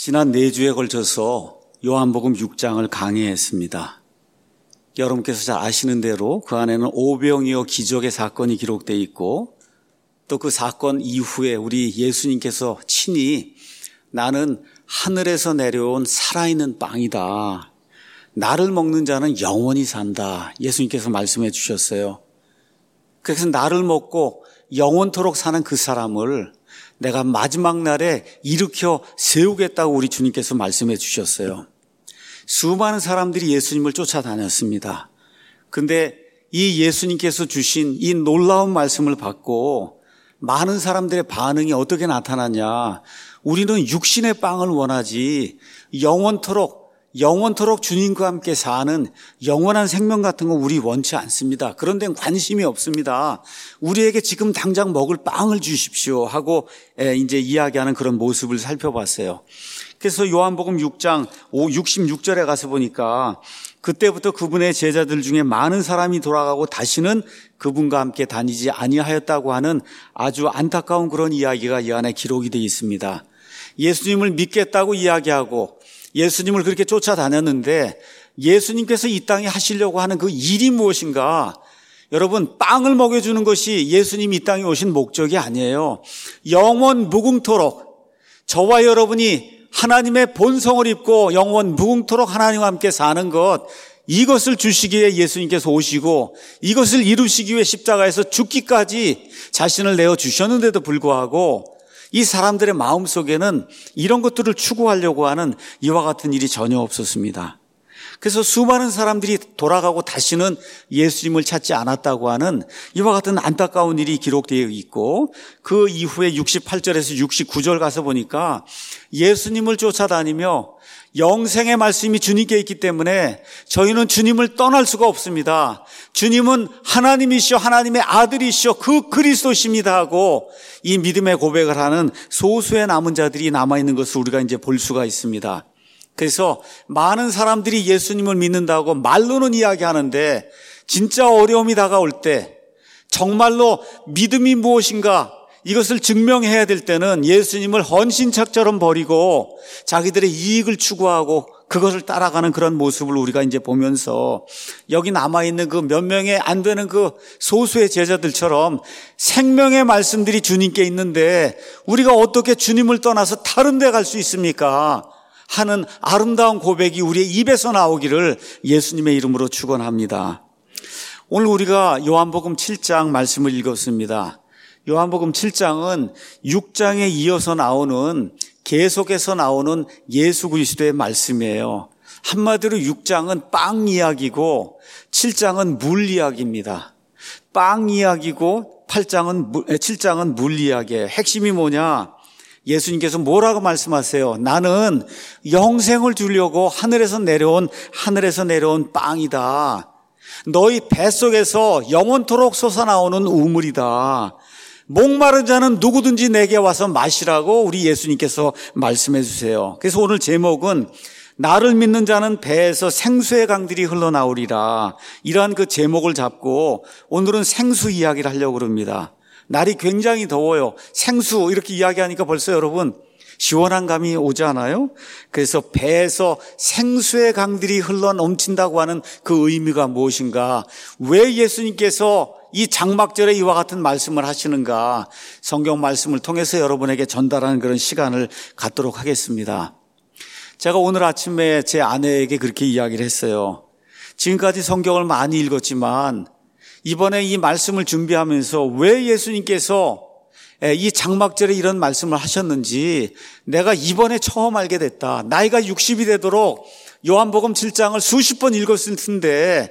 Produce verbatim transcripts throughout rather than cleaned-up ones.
지난 네 주에 걸쳐서 요한복음 육 장을 강의했습니다. 여러분께서 잘 아시는 대로 그 안에는 오병이어 기적의 사건이 기록되어 있고 또 그 사건 이후에 우리 예수님께서 친히 나는 하늘에서 내려온 살아있는 빵이다. 나를 먹는 자는 영원히 산다. 예수님께서 말씀해 주셨어요. 그래서 나를 먹고 영원토록 사는 그 사람을 내가 마지막 날에 일으켜 세우겠다고 우리 주님께서 말씀해 주셨어요. 수많은 사람들이 예수님을 쫓아다녔습니다. 근데 이 예수님께서 주신 이 놀라운 말씀을 받고 많은 사람들의 반응이 어떻게 나타나냐. 우리는 육신의 빵을 원하지 영원토록 영원토록 주님과 함께 사는 영원한 생명 같은 거 우리 원치 않습니다. 그런 데는 관심이 없습니다. 우리에게 지금 당장 먹을 빵을 주십시오 하고 이제 이야기하는 그런 모습을 살펴봤어요. 그래서 요한복음 육 장 육십육 절에 가서 보니까 그때부터 그분의 제자들 중에 많은 사람이 돌아가고 다시는 그분과 함께 다니지 아니하였다고 하는 아주 안타까운 그런 이야기가 이 안에 기록이 되어 있습니다. 예수님을 믿겠다고 이야기하고 예수님을 그렇게 쫓아다녔는데 예수님께서 이 땅에 하시려고 하는 그 일이 무엇인가? 여러분, 빵을 먹여주는 것이 예수님이 이 땅에 오신 목적이 아니에요. 영원 무궁토록 저와 여러분이 하나님의 본성을 입고 영원 무궁토록 하나님과 함께 사는 것, 이것을 주시기에 예수님께서 오시고 이것을 이루시기 위해 십자가에서 죽기까지 자신을 내어주셨는데도 불구하고 이 사람들의 마음속에는 이런 것들을 추구하려고 하는 이와 같은 일이 전혀 없었습니다. 그래서 수많은 사람들이 돌아가고 다시는 예수님을 찾지 않았다고 하는 이와 같은 안타까운 일이 기록되어 있고 그 이후에 육십팔 절에서 육십구 절 가서 보니까 예수님을 쫓아다니며 영생의 말씀이 주님께 있기 때문에 저희는 주님을 떠날 수가 없습니다. 주님은 하나님이시오 하나님의 아들이시오 그 그리스도십니다 하고 이 믿음의 고백을 하는 소수의 남은 자들이 남아있는 것을 우리가 이제 볼 수가 있습니다. 그래서 많은 사람들이 예수님을 믿는다고 말로는 이야기하는데 진짜 어려움이 다가올 때 정말로 믿음이 무엇인가 이것을 증명해야 될 때는 예수님을 헌신책처럼 버리고 자기들의 이익을 추구하고 그것을 따라가는 그런 모습을 우리가 이제 보면서 여기 남아있는 그 몇 명의 안 되는 그 소수의 제자들처럼 생명의 말씀들이 주님께 있는데 우리가 어떻게 주님을 떠나서 다른 데 갈 수 있습니까? 하는 아름다운 고백이 우리의 입에서 나오기를 예수님의 이름으로 축원합니다. 오늘 우리가 요한복음 칠 장 말씀을 읽었습니다. 요한복음 칠 장은 육 장에 이어서 나오는 계속해서 나오는 예수 그리스도의 말씀이에요. 한마디로 육 장은 빵 이야기고 칠 장은 물 이야기입니다. 빵 이야기고 팔 장은 칠 장은 물 이야기예요. 핵심이 뭐냐? 예수님께서 뭐라고 말씀하세요? 나는 영생을 주려고 하늘에서 내려온 하늘에서 내려온 빵이다. 너희 뱃속에서 영원토록 솟아나오는 우물이다. 목마른 자는 누구든지 내게 와서 마시라고 우리 예수님께서 말씀해 주세요. 그래서 오늘 제목은 나를 믿는 자는 배에서 생수의 강들이 흘러나오리라. 이러한 그 제목을 잡고 오늘은 생수 이야기를 하려고 합니다. 날이 굉장히 더워요. 생수 이렇게 이야기하니까 벌써 여러분 시원한 감이 오지 않아요? 그래서 배에서 생수의 강들이 흘러 넘친다고 하는 그 의미가 무엇인가? 왜 예수님께서 이 장막절에 이와 같은 말씀을 하시는가? 성경 말씀을 통해서 여러분에게 전달하는 그런 시간을 갖도록 하겠습니다. 제가 오늘 아침에 제 아내에게 그렇게 이야기를 했어요. 지금까지 성경을 많이 읽었지만 이번에 이 말씀을 준비하면서 왜 예수님께서 이 장막절에 이런 말씀을 하셨는지 내가 이번에 처음 알게 됐다. 나이가 육십이 되도록 요한복음 칠 장을 수십 번 읽었을 텐데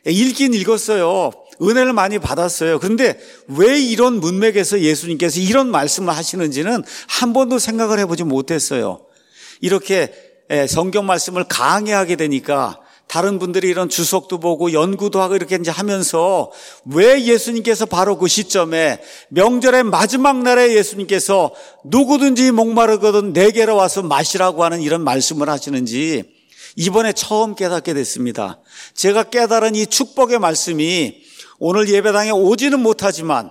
읽긴 읽었어요. 은혜를 많이 받았어요. 그런데 왜 이런 문맥에서 예수님께서 이런 말씀을 하시는지는 한 번도 생각을 해보지 못했어요. 이렇게 성경 말씀을 강해하게 되니까 다른 분들이 이런 주석도 보고 연구도 하고 이렇게 이제 하면서 왜 예수님께서 바로 그 시점에 명절의 마지막 날에 예수님께서 누구든지 목마르거든 내게로 와서 마시라고 하는 이런 말씀을 하시는지 이번에 처음 깨닫게 됐습니다. 제가 깨달은 이 축복의 말씀이 오늘 예배당에 오지는 못하지만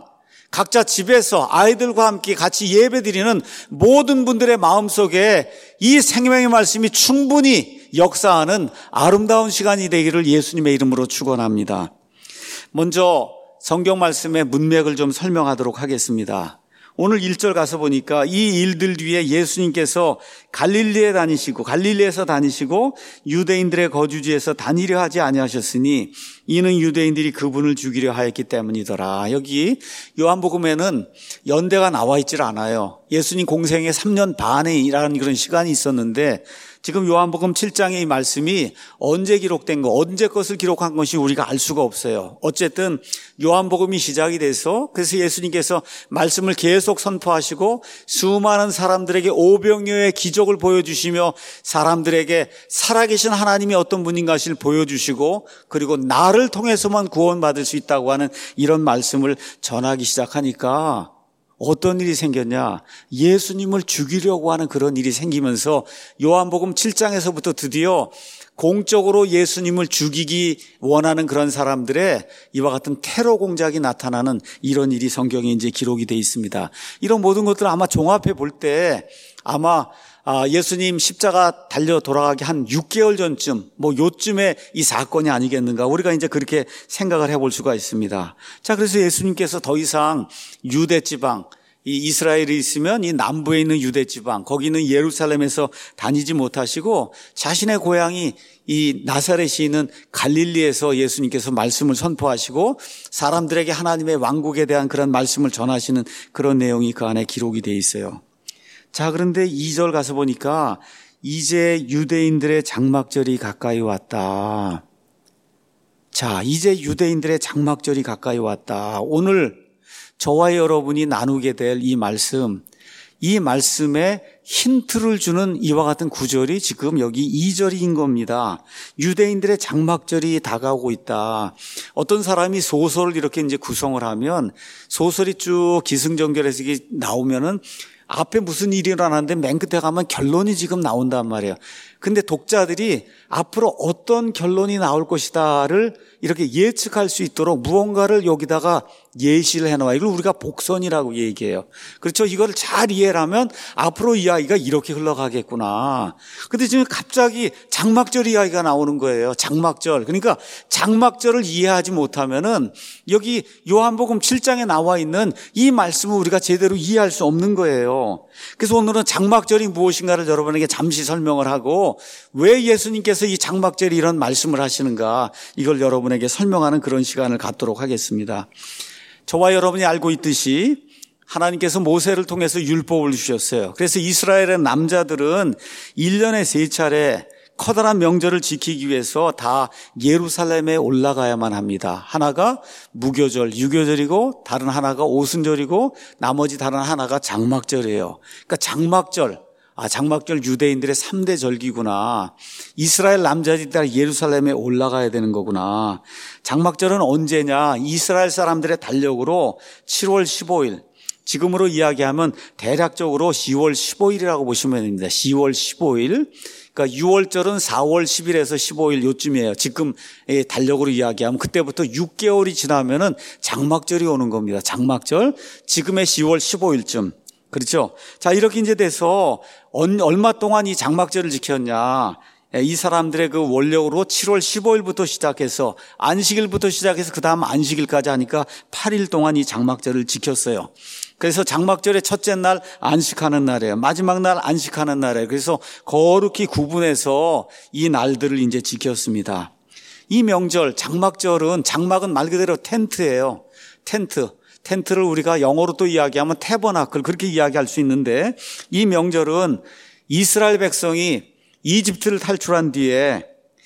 각자 집에서 아이들과 함께 같이 예배드리는 모든 분들의 마음속에 이 생명의 말씀이 충분히 역사하는 아름다운 시간이 되기를 예수님의 이름으로 축원합니다. 먼저 성경 말씀의 문맥을 좀 설명하도록 하겠습니다. 오늘 일 절 가서 보니까 이 일들 뒤에 예수님께서 갈릴리에 다니시고 갈릴리에서 다니시고 유대인들의 거주지에서 다니려 하지 아니하셨으니 이는 유대인들이 그분을 죽이려 하였기 때문이더라. 여기 요한복음에는 연대가 나와 있질 않아요. 예수님 공생의 삼 년 반에 일하는 그런 시간이 있었는데 지금 요한복음 칠 장의 이 말씀이 언제 기록된 거, 언제 것을 기록한 것이 우리가 알 수가 없어요. 어쨌든 요한복음이 시작이 돼서 그래서 예수님께서 말씀을 계속 선포하시고 수많은 사람들에게 오병이어의 기적을 보여주시며 사람들에게 살아계신 하나님이 어떤 분인가를 보여주시고 그리고 나를 통해서만 구원받을 수 있다고 하는 이런 말씀을 전하기 시작하니까 어떤 일이 생겼냐? 예수님을 죽이려고 하는 그런 일이 생기면서 요한복음 칠 장에서부터 드디어 공적으로 예수님을 죽이기 원하는 그런 사람들의 이와 같은 테러 공작이 나타나는 이런 일이 성경에 이제 기록이 되어 있습니다. 이런 모든 것들을 아마 종합해 볼 때 아마 예수님 십자가 달려 돌아가기 한 육 개월 전쯤 뭐 요쯤에 이 사건이 아니겠는가 우리가 이제 그렇게 생각을 해볼 수가 있습니다. 자, 그래서 예수님께서 더 이상 유대 지방 이 이스라엘이 있으면 이 남부에 있는 유대 지방 거기는 예루살렘에서 다니지 못하시고 자신의 고향이 이 나사렛이 있는 갈릴리에서 예수님께서 말씀을 선포하시고 사람들에게 하나님의 왕국에 대한 그런 말씀을 전하시는 그런 내용이 그 안에 기록이 되어 있어요. 자, 그런데 이 절 가서 보니까 이제 유대인들의 장막절이 가까이 왔다. 자, 이제 유대인들의 장막절이 가까이 왔다. 오늘 저와 여러분이 나누게 될 이 말씀, 이 말씀에 힌트를 주는 이와 같은 구절이 지금 여기 이 절인 겁니다. 유대인들의 장막절이 다가오고 있다. 어떤 사람이 소설을 이렇게 이제 구성을 하면 소설이 쭉 기승전결해서 나오면은 앞에 무슨 일이 일어나는데 맨 끝에 가면 결론이 지금 나온단 말이에요. 근데 독자들이 앞으로 어떤 결론이 나올 것이다를 이렇게 예측할 수 있도록 무언가를 여기다가 예시를 해놔요. 이걸 우리가 복선이라고 얘기해요. 그렇죠? 이걸 잘 이해를 하면 앞으로 이야기가 이렇게 흘러가겠구나. 근데 지금 갑자기 장막절 이야기가 나오는 거예요. 장막절. 그러니까 장막절을 이해하지 못하면은 여기 요한복음 칠 장에 나와 있는 이 말씀을 우리가 제대로 이해할 수 없는 거예요. 그래서 오늘은 장막절이 무엇인가를 여러분에게 잠시 설명을 하고 왜 예수님께서 이 장막절에 이런 말씀을 하시는가 이걸 여러분에게 설명하는 그런 시간을 갖도록 하겠습니다. 저와 여러분이 알고 있듯이 하나님께서 모세를 통해서 율법을 주셨어요. 그래서 이스라엘의 남자들은 일 년에 세 차례 커다란 명절을 지키기 위해서 다 예루살렘에 올라가야만 합니다. 하나가 무교절, 유교절이고 다른 하나가 오순절이고 나머지 다른 하나가 장막절이에요. 그러니까 장막절, 아 장막절 유대인들의 삼 대 절기구나. 이스라엘 남자들이 다 예루살렘에 올라가야 되는 거구나. 장막절은 언제냐? 이스라엘 사람들의 달력으로 칠월 십오일, 지금으로 이야기하면 대략적으로 시월 십오일이라고 보시면 됩니다. 시월 십오일. 그러니까 유월절은 사월 십일에서 십오일 요쯤이에요. 지금 달력으로 이야기하면 그때부터 육 개월이 지나면은 장막절이 오는 겁니다. 장막절. 지금의 시월 십오일쯤. 그렇죠? 자, 이렇게 이제 돼서 얼마 동안 이 장막절을 지켰냐? 이 사람들의 그 원력으로 칠월 십오일부터 시작해서 안식일부터 시작해서 그 다음 안식일까지 하니까 팔 일 동안 이 장막절을 지켰어요. 그래서 장막절의 첫째 날 안식하는 날이에요. 마지막 날 안식하는 날이에요. 그래서 거룩히 구분해서 이 날들을 이제 지켰습니다. 이 명절, 장막절은, 장막은 말 그대로 텐트예요. 텐트. 텐트를 우리가 영어로 또 이야기하면 태버나클, 그렇게 이야기할 수 있는데 이 명절은 이스라엘 백성이 이집트를 탈출한 뒤에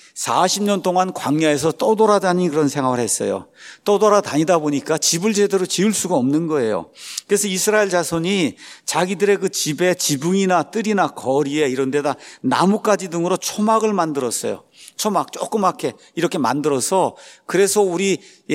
사십 년 동안 광야에서 떠돌아다니는 그런 생활을 했어요. 떠돌아다니다 보니까 집을 제대로 지을 수가 없는 거예요. 그래서 이스라엘 자손이 자기들의 그 집에 지붕이나 뜰이나 거리에 이런 데다 나뭇가지 등으로 초막을 만들었어요. 초막 조그맣게 이렇게 만들어서 그래서 우리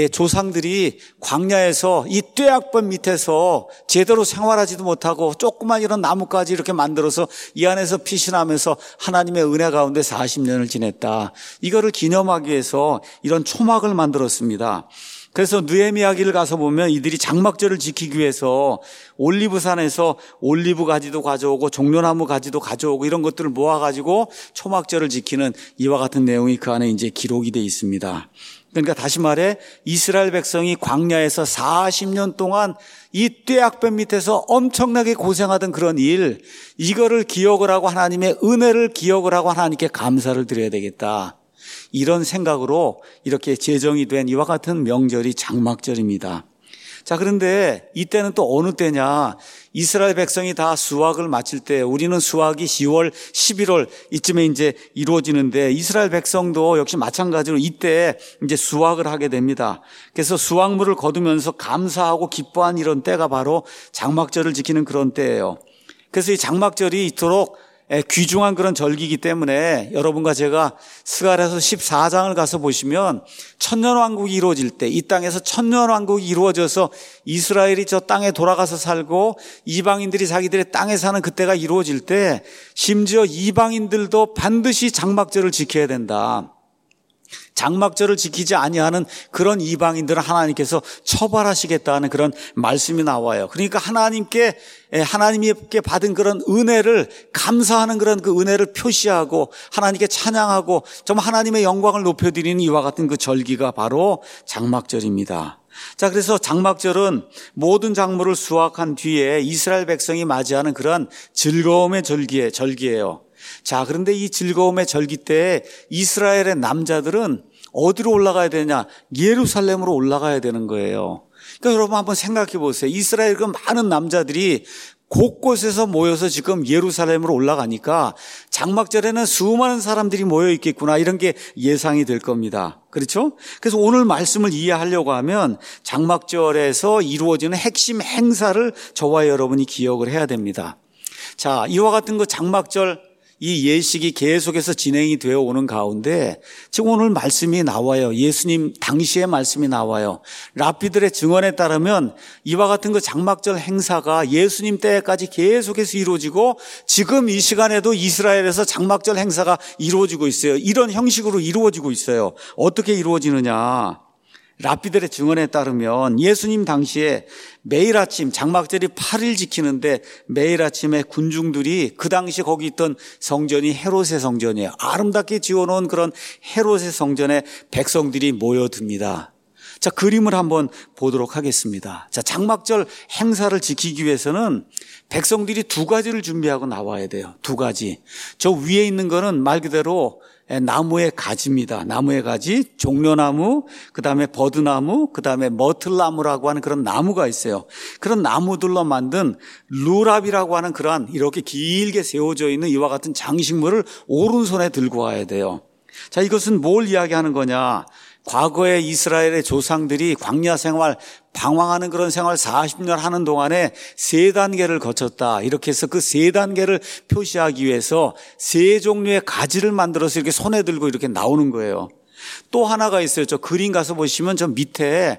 조상들이 광야에서 이 뙤약볕 밑에서 제대로 생활하지도 못하고 조그만 이런 나뭇가지 이렇게 만들어서 이 안에서 피신하면서 하나님의 은혜 가운데 사십 년을 지냈다. 이거를 기념하기 위해서 이런 초막을 만들었습니다. 그래서 느헤미야기를 가서 보면 이들이 장막절을 지키기 위해서 올리브산에서 올리브 가지도 가져오고 종려나무 가지도 가져오고 이런 것들을 모아가지고 초막절을 지키는 이와 같은 내용이 그 안에 이제 기록이 되어 있습니다. 그러니까 다시 말해 이스라엘 백성이 광야에서 사십 년 동안 이 떼약볕 밑에서 엄청나게 고생하던 그런 일, 이거를 기억을 하고 하나님의 은혜를 기억을 하고 하나님께 감사를 드려야 되겠다. 이런 생각으로 이렇게 제정이 된 이와 같은 명절이 장막절입니다. 자, 그런데 이때는 또 어느 때냐? 이스라엘 백성이 다 수확을 마칠 때, 우리는 수확이 시월, 십일월 이쯤에 이제 이루어지는데 이스라엘 백성도 역시 마찬가지로 이때 이제 수확을 하게 됩니다. 그래서 수확물을 거두면서 감사하고 기뻐한 이런 때가 바로 장막절을 지키는 그런 때예요. 그래서 이 장막절이 이토록 귀중한 그런 절기이기 때문에 여러분과 제가 스가랴서 십사 장을 가서 보시면 천년왕국이 이루어질 때, 이 땅에서 천년왕국이 이루어져서 이스라엘이 저 땅에 돌아가서 살고 이방인들이 자기들의 땅에 사는 그때가 이루어질 때, 심지어 이방인들도 반드시 장막절을 지켜야 된다. 장막절을 지키지 아니하는 그런 이방인들은 하나님께서 처벌하시겠다는 그런 말씀이 나와요. 그러니까 하나님께 하나님께 받은 그런 은혜를 감사하는 그런 그 은혜를 표시하고 하나님께 찬양하고 정말 하나님의 영광을 높여드리는 이와 같은 그 절기가 바로 장막절입니다. 자, 그래서 장막절은 모든 작물을 수확한 뒤에 이스라엘 백성이 맞이하는 그런 즐거움의 절기에, 절기예요. 자, 그런데 이 즐거움의 절기 때 이스라엘의 남자들은 어디로 올라가야 되냐? 예루살렘으로 올라가야 되는 거예요. 그러니까 여러분 한번 생각해 보세요. 이스라엘 그 많은 남자들이 곳곳에서 모여서 지금 예루살렘으로 올라가니까 장막절에는 수많은 사람들이 모여 있겠구나, 이런 게 예상이 될 겁니다. 그렇죠? 그래서 오늘 말씀을 이해하려고 하면 장막절에서 이루어지는 핵심 행사를 저와 여러분이 기억을 해야 됩니다. 자, 이와 같은 그 장막절 이 예식이 계속해서 진행이 되어 오는 가운데 지금 오늘 말씀이 나와요. 예수님 당시의 말씀이 나와요. 랍비들의 증언에 따르면 이와 같은 그 장막절 행사가 예수님 때까지 계속해서 이루어지고 지금 이 시간에도 이스라엘에서 장막절 행사가 이루어지고 있어요. 이런 형식으로 이루어지고 있어요. 어떻게 이루어지느냐? 랍비들의 증언에 따르면 예수님 당시에 매일 아침 장막절이 팔 일 지키는데 매일 아침에 군중들이, 그 당시 거기 있던 성전이 헤롯의 성전이에요. 아름답게 지어놓은 그런 헤롯의 성전에 백성들이 모여듭니다. 자, 그림을 한번 보도록 하겠습니다. 자, 장막절 행사를 지키기 위해서는 백성들이 두 가지를 준비하고 나와야 돼요. 두 가지. 저 위에 있는 거는 말 그대로 나무의 가지입니다. 나무의 가지, 종려나무, 그 다음에 버드나무, 그 다음에 머틀나무라고 하는 그런 나무가 있어요. 그런 나무들로 만든 루랍이라고 하는 그러한 이렇게 길게 세워져 있는 이와 같은 장식물을 오른손에 들고 와야 돼요. 자, 이것은 뭘 이야기하는 거냐? 과거에 이스라엘의 조상들이 광야 생활, 방황하는 그런 생활 사십 년 하는 동안에 세 단계를 거쳤다. 이렇게 해서 그 세 단계를 표시하기 위해서 세 종류의 가지를 만들어서 이렇게 손에 들고 이렇게 나오는 거예요. 또 하나가 있어요. 저 그림 가서 보시면 저 밑에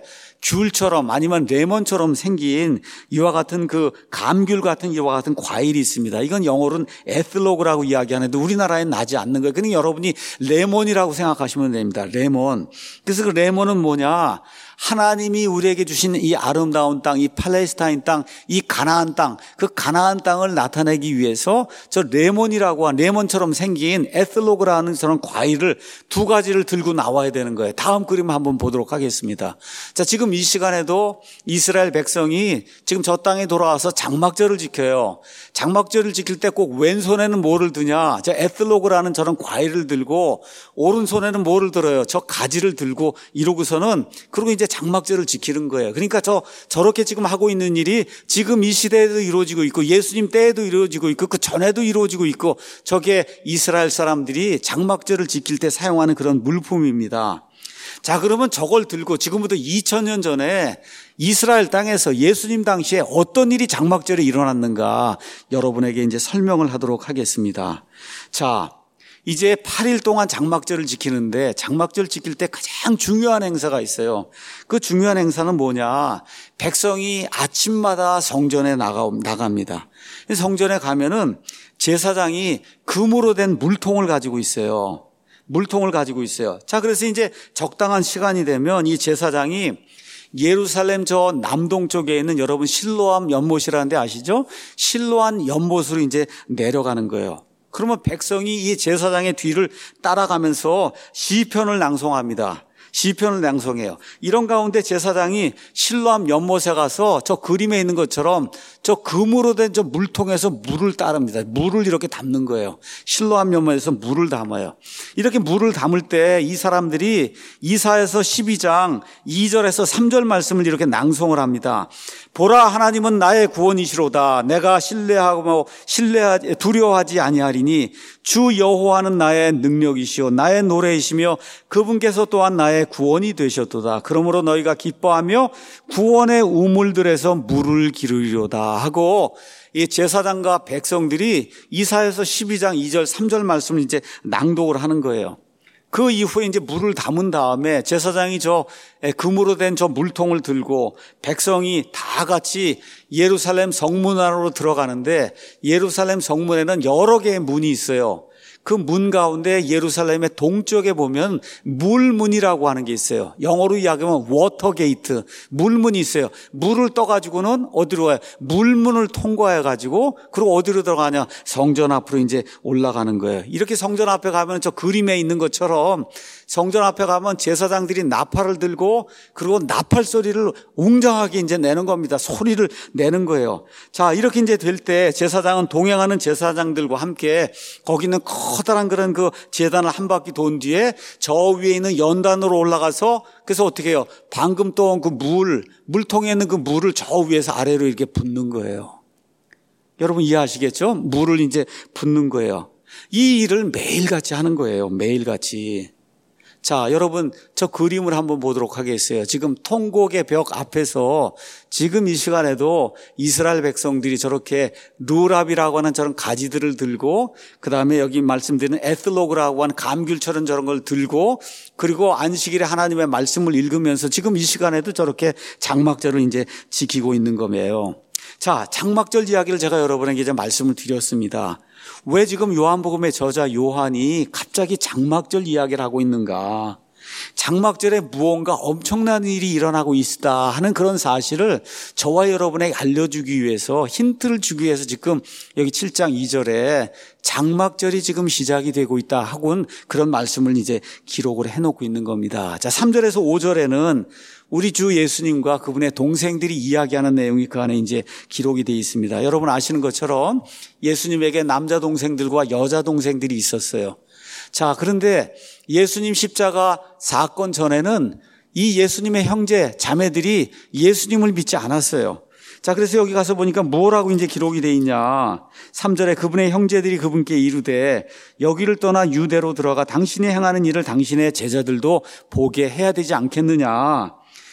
귤처럼 아니면 레몬처럼 생긴 이와 같은 그 감귤 같은 이와 같은 과일이 있습니다. 이건 영어로는 에슬로그라고 이야기하는데 우리나라엔 나지 않는 거예요. 그러니까 여러분이 레몬이라고 생각하시면 됩니다. 레몬. 그래서 그 레몬은 뭐냐? 하나님이 우리에게 주신 이 아름다운 땅, 이 팔레스타인 땅, 이 가나안 땅, 그 가나안 땅을 나타내기 위해서 저 레몬이라고 한 레몬처럼 생긴 에슬로그라는 저런 과일을 두 가지를 들고 나와야 되는 거예요. 다음 그림 한번 보도록 하겠습니다. 자, 지금 이 시간에도 이스라엘 백성이 지금 저 땅에 돌아와서 장막절을 지켜요. 장막절을 지킬 때 꼭 왼손에는 뭐를 드냐? 저 에슬로그라는 저런 과일을 들고 오른손에는 뭐를 들어요? 저 가지를 들고 이러고서는 그리고 이제 장막절을 지키는 거예요. 그러니까 저 저렇게 지금 하고 있는 일이 지금 이 시대에도 이루어지고 있고 예수님 때에도 이루어지고 있고 그 전에도 이루어지고 있고 저게 이스라엘 사람들이 장막절을 지킬 때 사용하는 그런 물품입니다. 자, 그러면 저걸 들고 지금부터 이천 년 전에 이스라엘 땅에서 예수님 당시에 어떤 일이 장막절에 일어났는가 여러분에게 이제 설명을 하도록 하겠습니다. 자, 이제 팔 일 동안 장막절을 지키는데 장막절 지킬 때 가장 중요한 행사가 있어요. 그 중요한 행사는 뭐냐? 백성이 아침마다 성전에 나가, 나갑니다. 성전에 가면은 제사장이 금으로 된 물통을 가지고 있어요. 물통을 가지고 있어요. 자, 그래서 이제 적당한 시간이 되면 이 제사장이 예루살렘 저 남동쪽에 있는 여러분 실로암 연못이라는 데 아시죠? 실로암 연못으로 이제 내려가는 거예요. 그러면 백성이 이 제사장의 뒤를 따라가면서 시편을 낭송합니다. 시편을 낭송해요. 이런 가운데 제사장이 실로암 연못에 가서 저 그림에 있는 것처럼 저 금으로 된 저 물통에서 물을 따릅니다. 물을 이렇게 담는 거예요. 실로암 연못에서 물을 담아요. 이렇게 물을 담을 때 이 사람들이 이사야서 십이 장 이 절에서 삼 절 말씀을 이렇게 낭송을 합니다. 보라, 하나님은 나의 구원이시로다. 내가 신뢰하고 신뢰하지 두려워하지 아니하리니 주 여호와는 나의 능력이시오 나의 노래이시며 그분께서 또한 나의 구원이 되셨도다. 그러므로 너희가 기뻐하며 구원의 우물들에서 물을 기르리로다 하고 이 제사장과 백성들이 이사야서 십이 장 이 절 삼 절 말씀을 이제 낭독을 하는 거예요. 그 이후에 이제 물을 담은 다음에 제사장이 저 금으로 된 저 물통을 들고 백성이 다 같이 예루살렘 성문 안으로 들어가는데 예루살렘 성문에는 여러 개의 문이 있어요. 그 문 가운데 예루살렘의 동쪽에 보면 물문이라고 하는 게 있어요. 영어로 이야기하면 워터게이트, 물문이 있어요. 물을 떠가지고는 어디로 가요? 물문을 통과해가지고 그리고 어디로 들어가냐? 성전 앞으로 이제 올라가는 거예요. 이렇게 성전 앞에 가면 저 그림에 있는 것처럼 성전 앞에 가면 제사장들이 나팔을 들고 그리고 나팔 소리를 웅장하게 이제 내는 겁니다. 소리를 내는 거예요. 자, 이렇게 이제 될 때 제사장은 동행하는 제사장들과 함께 거기는 커다란 그런 그 제단을 한 바퀴 돈 뒤에 저 위에 있는 연단으로 올라가서 그래서 어떻게 해요? 방금 떠온 그 물, 물통에 있는 그 물을 저 위에서 아래로 이렇게 붓는 거예요. 여러분 이해하시겠죠? 물을 이제 붓는 거예요. 이 일을 매일같이 하는 거예요. 매일같이. 자, 여러분 저 그림을 한번 보도록 하겠어요. 지금 통곡의 벽 앞에서 지금 이 시간에도 이스라엘 백성들이 저렇게 루랍이라고 하는 저런 가지들을 들고 그다음에 여기 말씀드리는 에슬로그라고 하는 감귤처럼 저런 걸 들고 그리고 안식일에 하나님의 말씀을 읽으면서 지금 이 시간에도 저렇게 장막절을 이제 지키고 있는 거예요. 자, 장막절 이야기를 제가 여러분에게 이제 말씀을 드렸습니다. 왜 지금 요한복음의 저자 요한이 갑자기 장막절 이야기를 하고 있는가? 장막절에 무언가 엄청난 일이 일어나고 있다 하는 그런 사실을 저와 여러분에게 알려주기 위해서 힌트를 주기 위해서 지금 여기 칠 장 이 절에 장막절이 지금 시작이 되고 있다 하고는 그런 말씀을 이제 기록을 해놓고 있는 겁니다. 자, 삼 절에서 오 절에는 우리 주 예수님과 그분의 동생들이 이야기하는 내용이 그 안에 이제 기록이 되어 있습니다. 여러분 아시는 것처럼 예수님에게 남자 동생들과 여자 동생들이 있었어요. 자, 그런데 예수님 십자가 사건 전에는 이 예수님의 형제, 자매들이 예수님을 믿지 않았어요. 자, 그래서 여기 가서 보니까 뭐라고 이제 기록이 되어 있냐. 삼 절에 그분의 형제들이 그분께 이르되 여기를 떠나 유대로 들어가 당신이 행하는 일을 당신의 제자들도 보게 해야 되지 않겠느냐.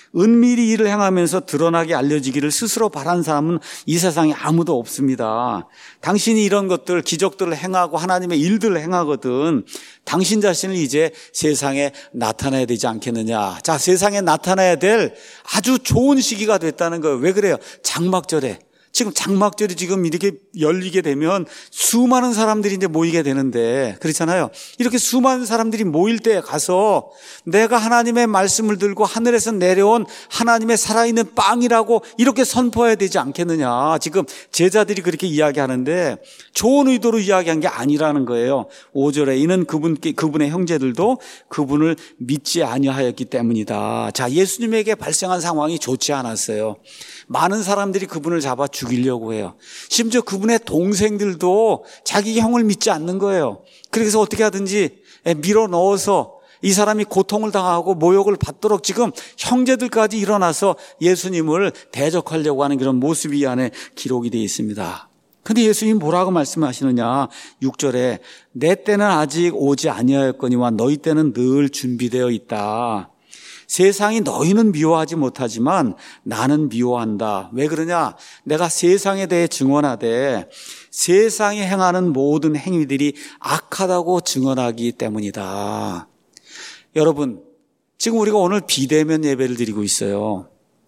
은밀히 일을 행하면서 드러나게 알려지기를 스스로 바란 사람은 이 세상에 아무도 없습니다. 당신이 이런 것들, 기적들을 행하고 하나님의 일들을 행하거든 당신 자신을 이제 세상에 나타내야 되지 않겠느냐. 자, 세상에 나타나야 될 아주 좋은 시기가 됐다는 거예요. 왜 그래요? 장막절에. 지금 장막절이 지금 이렇게 열리게 되면 수많은 사람들이 이제 모이게 되는데 그렇잖아요. 이렇게 수많은 사람들이 모일 때 가서 내가 하나님의 말씀을 들고 하늘에서 내려온 하나님의 살아있는 빵이라고 이렇게 선포해야 되지 않겠느냐. 지금 제자들이 그렇게 이야기하는데 좋은 의도로 이야기한 게 아니라는 거예요. 오 절에 이는 그분께, 그분의 형제들도 그분을 믿지 아니하였기 때문이다. 자, 예수님에게 발생한 상황이 좋지 않았어요. 많은 사람들이 그분을 잡아 죽이려고 해요. 심지어 그분의 동생들도 자기 형을 믿지 않는 거예요. 그래서 어떻게 하든지 밀어 넣어서 이 사람이 고통을 당하고 모욕을 받도록 지금 형제들까지 일어나서 예수님을 대적하려고 하는 그런 모습이 이 안에 기록이 되어 있습니다. 근데 예수님 뭐라고 말씀하시느냐. 육 절에 내 때는 아직 오지 아니하였거니와 너희 때는 늘 준비되어 있다. 세상이 너희는 미워하지 못하지만 나는 미워한다. 왜 그러냐? 내가 세상에 대해 증언하되 세상이 행하는 모든 행위들이 악하다고 증언하기 때문이다. 여러분, 지금 우리가 오늘 비대면 예배를 드리고 있어요.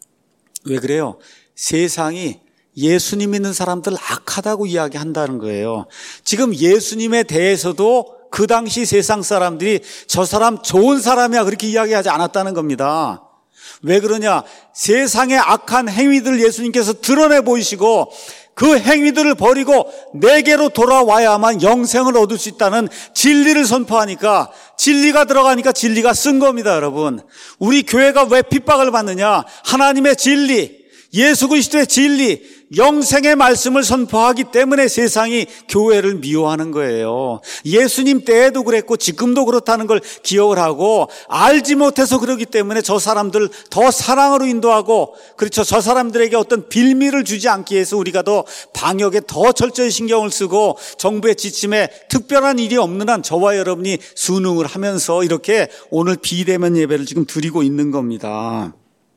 왜 그래요? 세상이 예수님 믿는 사람들 악하다고 이야기한다는 거예요. 지금 예수님에 대해서도 그 당시 세상 사람들이 저 사람 좋은 사람이야 그렇게 이야기하지 않았다는 겁니다. 왜 그러냐? 세상의 악한 행위들을 예수님께서 드러내 보이시고 그 행위들을 버리고 내게로 돌아와야만 영생을 얻을 수 있다는 진리를 선포하니까, 진리가 들어가니까 진리가 쓴 겁니다, 여러분. 우리 교회가 왜 핍박을 받느냐? 하나님의 진리, 예수 그리스도의 진리, 영생의 말씀을 선포하기 때문에 세상이 교회를 미워하는 거예요. 예수님 때에도 그랬고 지금도 그렇다는 걸 기억을 하고, 알지 못해서 그러기 때문에 저 사람들 더 사랑으로 인도하고, 그렇죠, 저 사람들에게 어떤 빌미를 주지 않기 위해서 우리가 더 방역에 더 철저히 신경을 쓰고, 정부의 지침에 특별한 일이 없는 한 저와 여러분이 순응을 하면서 이렇게 오늘 비대면 예배를 지금 드리고 있는 겁니다.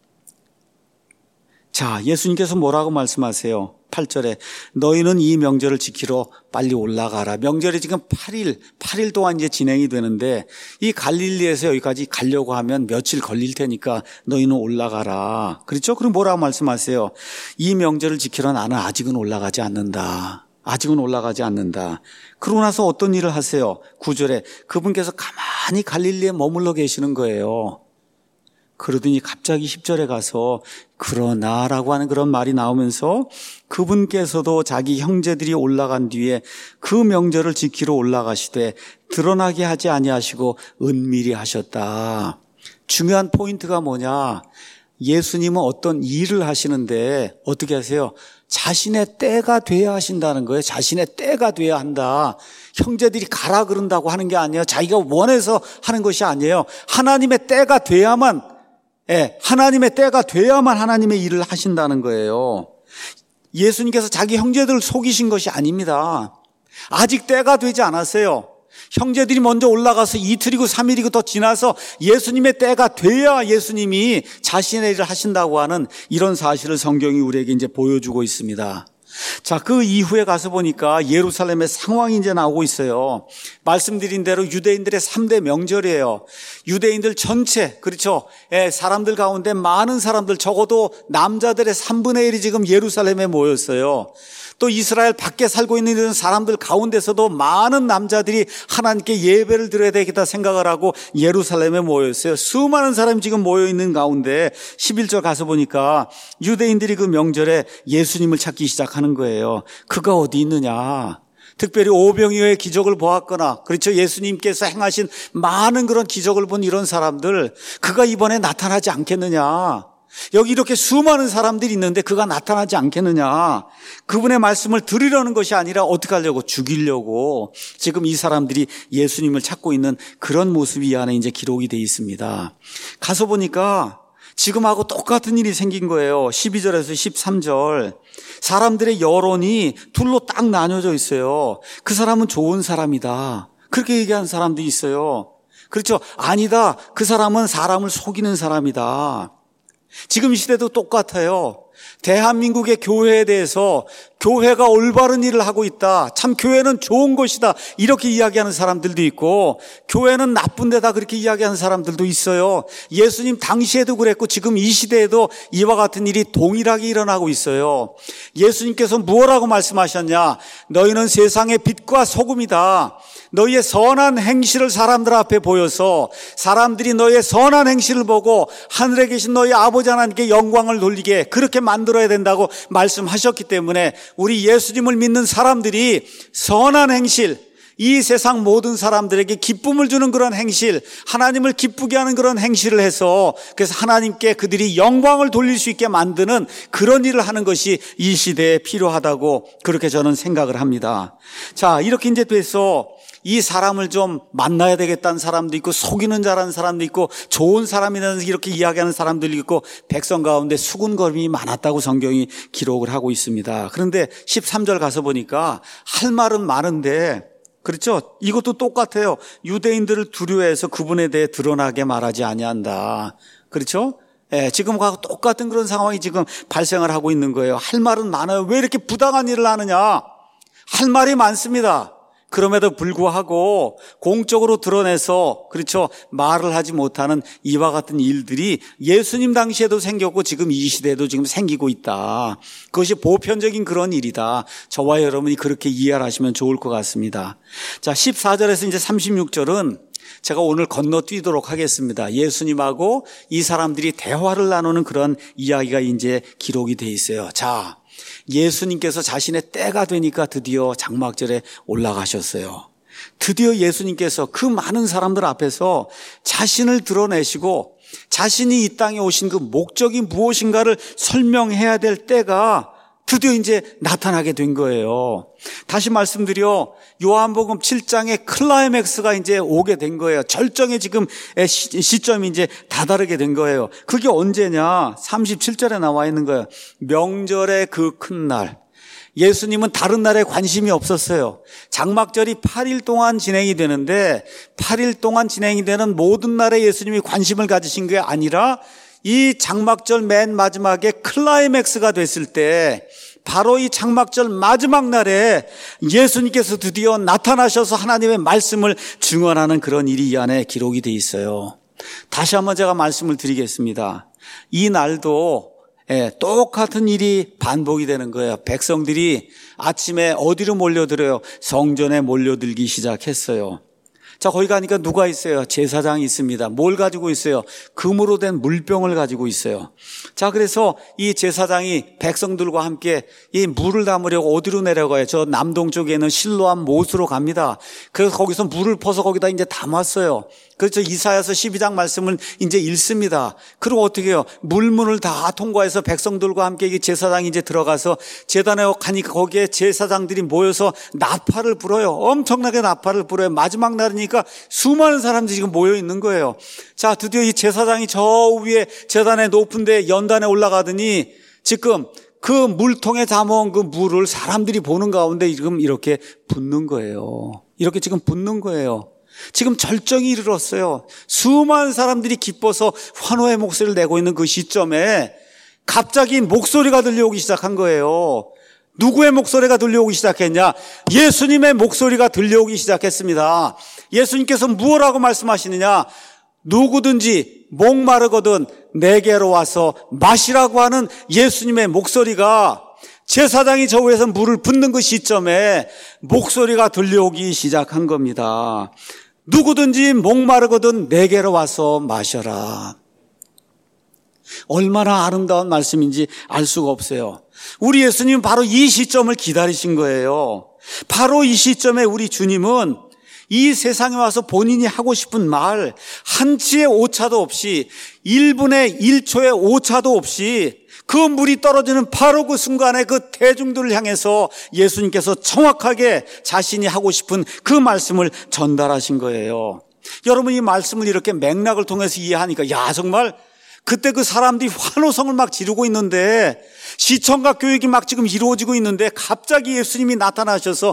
자, 예수님께서 뭐라고 말씀하세요? 팔 절에 너희는 이 명절을 지키러 빨리 올라가라. 명절이 지금 팔 일, 팔 일 동안 이제 진행이 되는데, 이 갈릴리에서 여기까지 가려고 하면 며칠 걸릴 테니까 너희는 올라가라. 그렇죠? 그럼 뭐라고 말씀하세요? 이 명절을 지키러 나는 아직은 올라가지 않는다. 아직은 올라가지 않는다. 그러고 나서 어떤 일을 하세요? 구 절에 그분께서 가만히 갈릴리에 머물러 계시는 거예요. 그러더니 갑자기 십 절에 가서 그러나라고 하는 그런 말이 나오면서 그분께서도 자기 형제들이 올라간 뒤에 그 명절을 지키러 올라가시되 드러나게 하지 아니하시고 은밀히 하셨다. 중요한 포인트가 뭐냐? 예수님은 어떤 일을 하시는데 어떻게 하세요? 자신의 때가 돼야 하신다는 거예요. 자신의 때가 돼야 한다. 형제들이 가라 그런다고 하는 게 아니에요. 자기가 원해서 하는 것이 아니에요. 하나님의 때가 돼야만, 예, 하나님의 때가 돼야만 하나님의 일을 하신다는 거예요. 예수님께서 자기 형제들을 속이신 것이 아닙니다. 아직 때가 되지 않았어요. 형제들이 먼저 올라가서 이틀이고 삼 일이고 더 지나서 예수님의 때가 돼야 예수님이 자신의 일을 하신다고 하는 이런 사실을 성경이 우리에게 이제 보여주고 있습니다. 자, 그 이후에 가서 보니까 예루살렘의 상황이 이제 나오고 있어요. 말씀드린 대로 유대인들의 삼 대 명절이에요. 유대인들 전체, 그렇죠, 예, 사람들 가운데 많은 사람들, 적어도 남자들의 삼분의 일이 지금 예루살렘에 모였어요. 또 이스라엘 밖에 살고 있는 이런 사람들 가운데서도 많은 남자들이 하나님께 예배를 드려야 되겠다 생각을 하고 예루살렘에 모였어요. 수많은 사람이 지금 모여있는 가운데 십일 절 가서 보니까 유대인들이 그 명절에 예수님을 찾기 시작하는 거예요. 그가 어디 있느냐? 특별히 오병이어의 기적을 보았거나, 그렇죠, 예수님께서 행하신 많은 그런 기적을 본 이런 사람들, 그가 이번에 나타나지 않겠느냐? 여기 이렇게 수많은 사람들이 있는데 그가 나타나지 않겠느냐? 그분의 말씀을 들으려는 것이 아니라 어떻게 하려고? 죽이려고 지금 이 사람들이 예수님을 찾고 있는 그런 모습이 이 안에 이제 기록이 되어 있습니다. 가서 보니까 지금하고 똑같은 일이 생긴 거예요. 십이 절에서 십삼 절. 사람들의 여론이 둘로 딱 나뉘어져 있어요. 그 사람은 좋은 사람이다, 그렇게 얘기하는 사람도 있어요. 그렇죠? 아니다, 그 사람은 사람을 속이는 사람이다. 지금 이 시대도 똑같아요. 대한민국의 교회에 대해서 교회가 올바른 일을 하고 있다, 참 교회는 좋은 것이다, 이렇게 이야기하는 사람들도 있고, 교회는 나쁜 데다 그렇게 이야기하는 사람들도 있어요. 예수님 당시에도 그랬고 지금 이 시대에도 이와 같은 일이 동일하게 일어나고 있어요. 예수님께서 무엇라고 말씀하셨냐? 너희는 세상의 빛과 소금이다. 너희의 선한 행실을 사람들 앞에 보여서 사람들이 너희의 선한 행실을 보고 하늘에 계신 너희 아버지 하나님께 영광을 돌리게 그렇게 만들어야 된다고 말씀하셨기 때문에 우리 예수님을 믿는 사람들이 선한 행실, 이 세상 모든 사람들에게 기쁨을 주는 그런 행실, 하나님을 기쁘게 하는 그런 행실을 해서 그래서 하나님께 그들이 영광을 돌릴 수 있게 만드는 그런 일을 하는 것이 이 시대에 필요하다고 그렇게 저는 생각을 합니다. 자, 이렇게 이제 돼서 이 사람을 좀 만나야 되겠다는 사람도 있고, 속이는 자라는 사람도 있고, 좋은 사람이라는 이렇게 이야기하는 사람들도 있고, 백성 가운데 수군거림이 많았다고 성경이 기록을 하고 있습니다. 그런데 십삼 절 가서 보니까 할 말은 많은데, 그렇죠, 이것도 똑같아요. 유대인들을 두려워해서 그분에 대해 드러나게 말하지 아니한다. 그렇죠? 예, 지금과 똑같은 그런 상황이 지금 발생을 하고 있는 거예요. 할 말은 많아요. 왜 이렇게 부당한 일을 하느냐? 할 말이 많습니다. 그럼에도 불구하고 공적으로 드러내서 그렇죠 말을 하지 못하는 이와 같은 일들이 예수님 당시에도 생겼고 지금 이 시대에도 지금 생기고 있다. 그것이 보편적인 그런 일이다. 저와 여러분이 그렇게 이해를 하시면 좋을 것 같습니다. 자, 십사 절에서 이제 삼십육 절은 제가 오늘 건너뛰도록 하겠습니다. 예수님하고 이 사람들이 대화를 나누는 그런 이야기가 이제 기록이 돼 있어요. 자, 예수님께서 자신의 때가 되니까 드디어 장막절에 올라가셨어요. 드디어 예수님께서 그 많은 사람들 앞에서 자신을 드러내시고 자신이 이 땅에 오신 그 목적이 무엇인가를 설명해야 될 때가 드디어 이제 나타나게 된 거예요. 다시 말씀드려 요한복음 칠 장의 클라이맥스가 이제 오게 된 거예요. 절정의 지금 시점이 이제 다다르게 된 거예요. 그게 언제냐? 삼십칠 절에 나와 있는 거예요. 명절의 그 큰 날. 예수님은 다른 날에 관심이 없었어요. 장막절이 팔 일 동안 진행이 되는데 팔 일 동안 진행이 되는 모든 날에 예수님이 관심을 가지신 게 아니라 이 장막절 맨 마지막에 클라이맥스가 됐을 때 바로 이 장막절 마지막 날에 예수님께서 드디어 나타나셔서 하나님의 말씀을 증언하는 그런 일이 이 안에 기록이 돼 있어요. 다시 한번 제가 말씀을 드리겠습니다. 이 날도 예, 똑같은 일이 반복이 되는 거예요. 백성들이 아침에 어디로 몰려들어요? 성전에 몰려들기 시작했어요. 자, 거기 가니까 누가 있어요? 제사장이 있습니다. 뭘 가지고 있어요? 금으로 된 물병을 가지고 있어요. 자, 그래서 이 제사장이 백성들과 함께 이 물을 담으려고 어디로 내려가요? 저 남동쪽에 있는 실로암 못으로 갑니다. 그래서 거기서 물을 퍼서 거기다 이제 담았어요. 그래서 이사야서 십이 장 말씀을 이제 읽습니다. 그리고 어떻게 해요? 물문을 다 통과해서 백성들과 함께 이 제사장이 이제 들어가서 제단에 가니까 거기에 제사장들이 모여서 나팔을 불어요. 엄청나게 나팔을 불어요. 마지막 날이니까 수많은 사람들이 지금 모여 있는 거예요. 자, 드디어 이 제사장이 저 위에 제단에 높은데 연단에 올라가더니 지금 그 물통에 담아온 그 물을 사람들이 보는 가운데 지금 이렇게 붓는 거예요. 이렇게 지금 붓는 거예요. 지금 절정이 이르렀어요. 수많은 사람들이 기뻐서 환호의 목소리를 내고 있는 그 시점에 갑자기 목소리가 들려오기 시작한 거예요. 누구의 목소리가 들려오기 시작했냐? 예수님의 목소리가 들려오기 시작했습니다. 예수님께서 무엇라고 말씀하시느냐? 누구든지 목마르거든 내게로 와서 마시라고 하는 예수님의 목소리가 제사장이 저 위에서 물을 붓는 그 시점에 목소리가 들려오기 시작한 겁니다. 누구든지 목마르거든 내게로 와서 마셔라. 얼마나 아름다운 말씀인지 알 수가 없어요. 우리 예수님은 바로 이 시점을 기다리신 거예요. 바로 이 시점에 우리 주님은 이 세상에 와서 본인이 하고 싶은 말 한치의 오차도 없이 일 분의 일 초의 오차도 없이 그 물이 떨어지는 바로 그 순간에 그 대중들을 향해서 예수님께서 정확하게 자신이 하고 싶은 그 말씀을 전달하신 거예요. 여러분, 이 말씀을 이렇게 맥락을 통해서 이해하니까 야, 정말 그때 그 사람들이 환호성을 막 지르고 있는데 시청각 교육이 막 지금 이루어지고 있는데 갑자기 예수님이 나타나셔서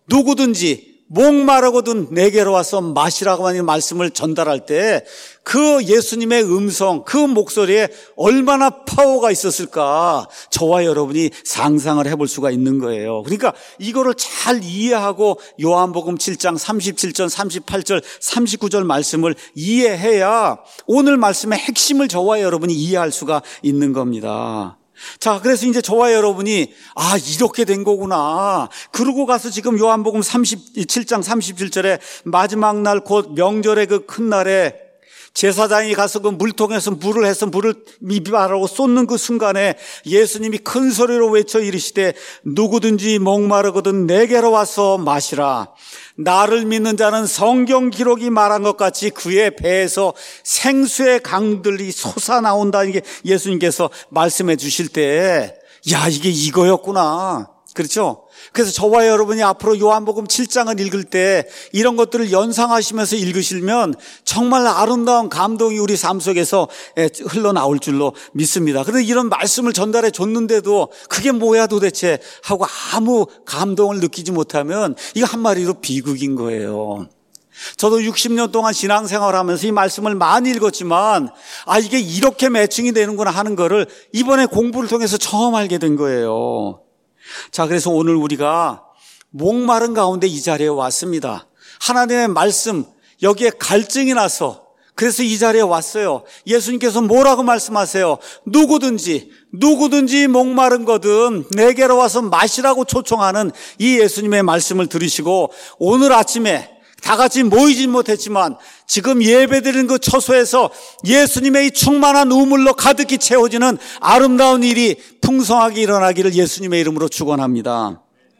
누구든지 목마르거든 내게로 와서 마시라고 하는 말씀을 전달할 때 그 예수님의 음성, 그 목소리에 얼마나 파워가 있었을까 저와 여러분이 상상을 해볼 수가 있는 거예요. 그러니까 이거를 잘 이해하고 요한복음 칠 장 삼십칠 절, 삼십팔 절, 삼십구 절 말씀을 이해해야 오늘 말씀의 핵심을 저와 여러분이 이해할 수가 있는 겁니다. 자, 그래서 이제 저와 여러분이 아, 이렇게 된 거구나. 그러고 가서 지금 요한복음 삼십칠 장 삼십칠 절에 마지막 날 곧 명절의 그 큰 날에 제사장이 가서 그 물통에서 물을 해서 물을 미비하라고 쏟는 그 순간에 예수님이 큰 소리로 외쳐 이르시되 누구든지 목마르거든 내게로 와서 마시라. 나를 믿는 자는 성경 기록이 말한 것 같이 그의 배에서 생수의 강들이 솟아나온다. 이게 예수님께서 말씀해 주실 때 야, 이게 이거였구나. 그렇죠? 그래서 저와 여러분이 앞으로 요한복음 칠 장을 읽을 때 이런 것들을 연상하시면서 읽으시면 정말 아름다운 감동이 우리 삶 속에서 흘러나올 줄로 믿습니다. 그런데 이런 말씀을 전달해 줬는데도 그게 뭐야 도대체 하고 아무 감동을 느끼지 못하면 이거 한마디로 비극인 거예요. 저도 육십 년 동안 신앙생활을 하면서 이 말씀을 많이 읽었지만 아, 이게 이렇게 매칭이 되는구나 하는 거를 이번에 공부를 통해서 처음 알게 된 거예요. 자, 그래서 오늘 우리가 목마른 가운데 이 자리에 왔습니다. 하나님의 말씀, 여기에 갈증이 나서 그래서 이 자리에 왔어요. 예수님께서 뭐라고 말씀하세요? 누구든지 누구든지 목마른 거든 내게로 와서 마시라고 초청하는 이 예수님의 말씀을 들으시고 오늘 아침에 다 같이 모이진 못했지만 지금 예배드리는 그 처소에서 예수님의 이 충만한 우물로 가득히 채워지는 아름다운 일이 풍성하게 일어나기를 예수님의 이름으로 축원합니다.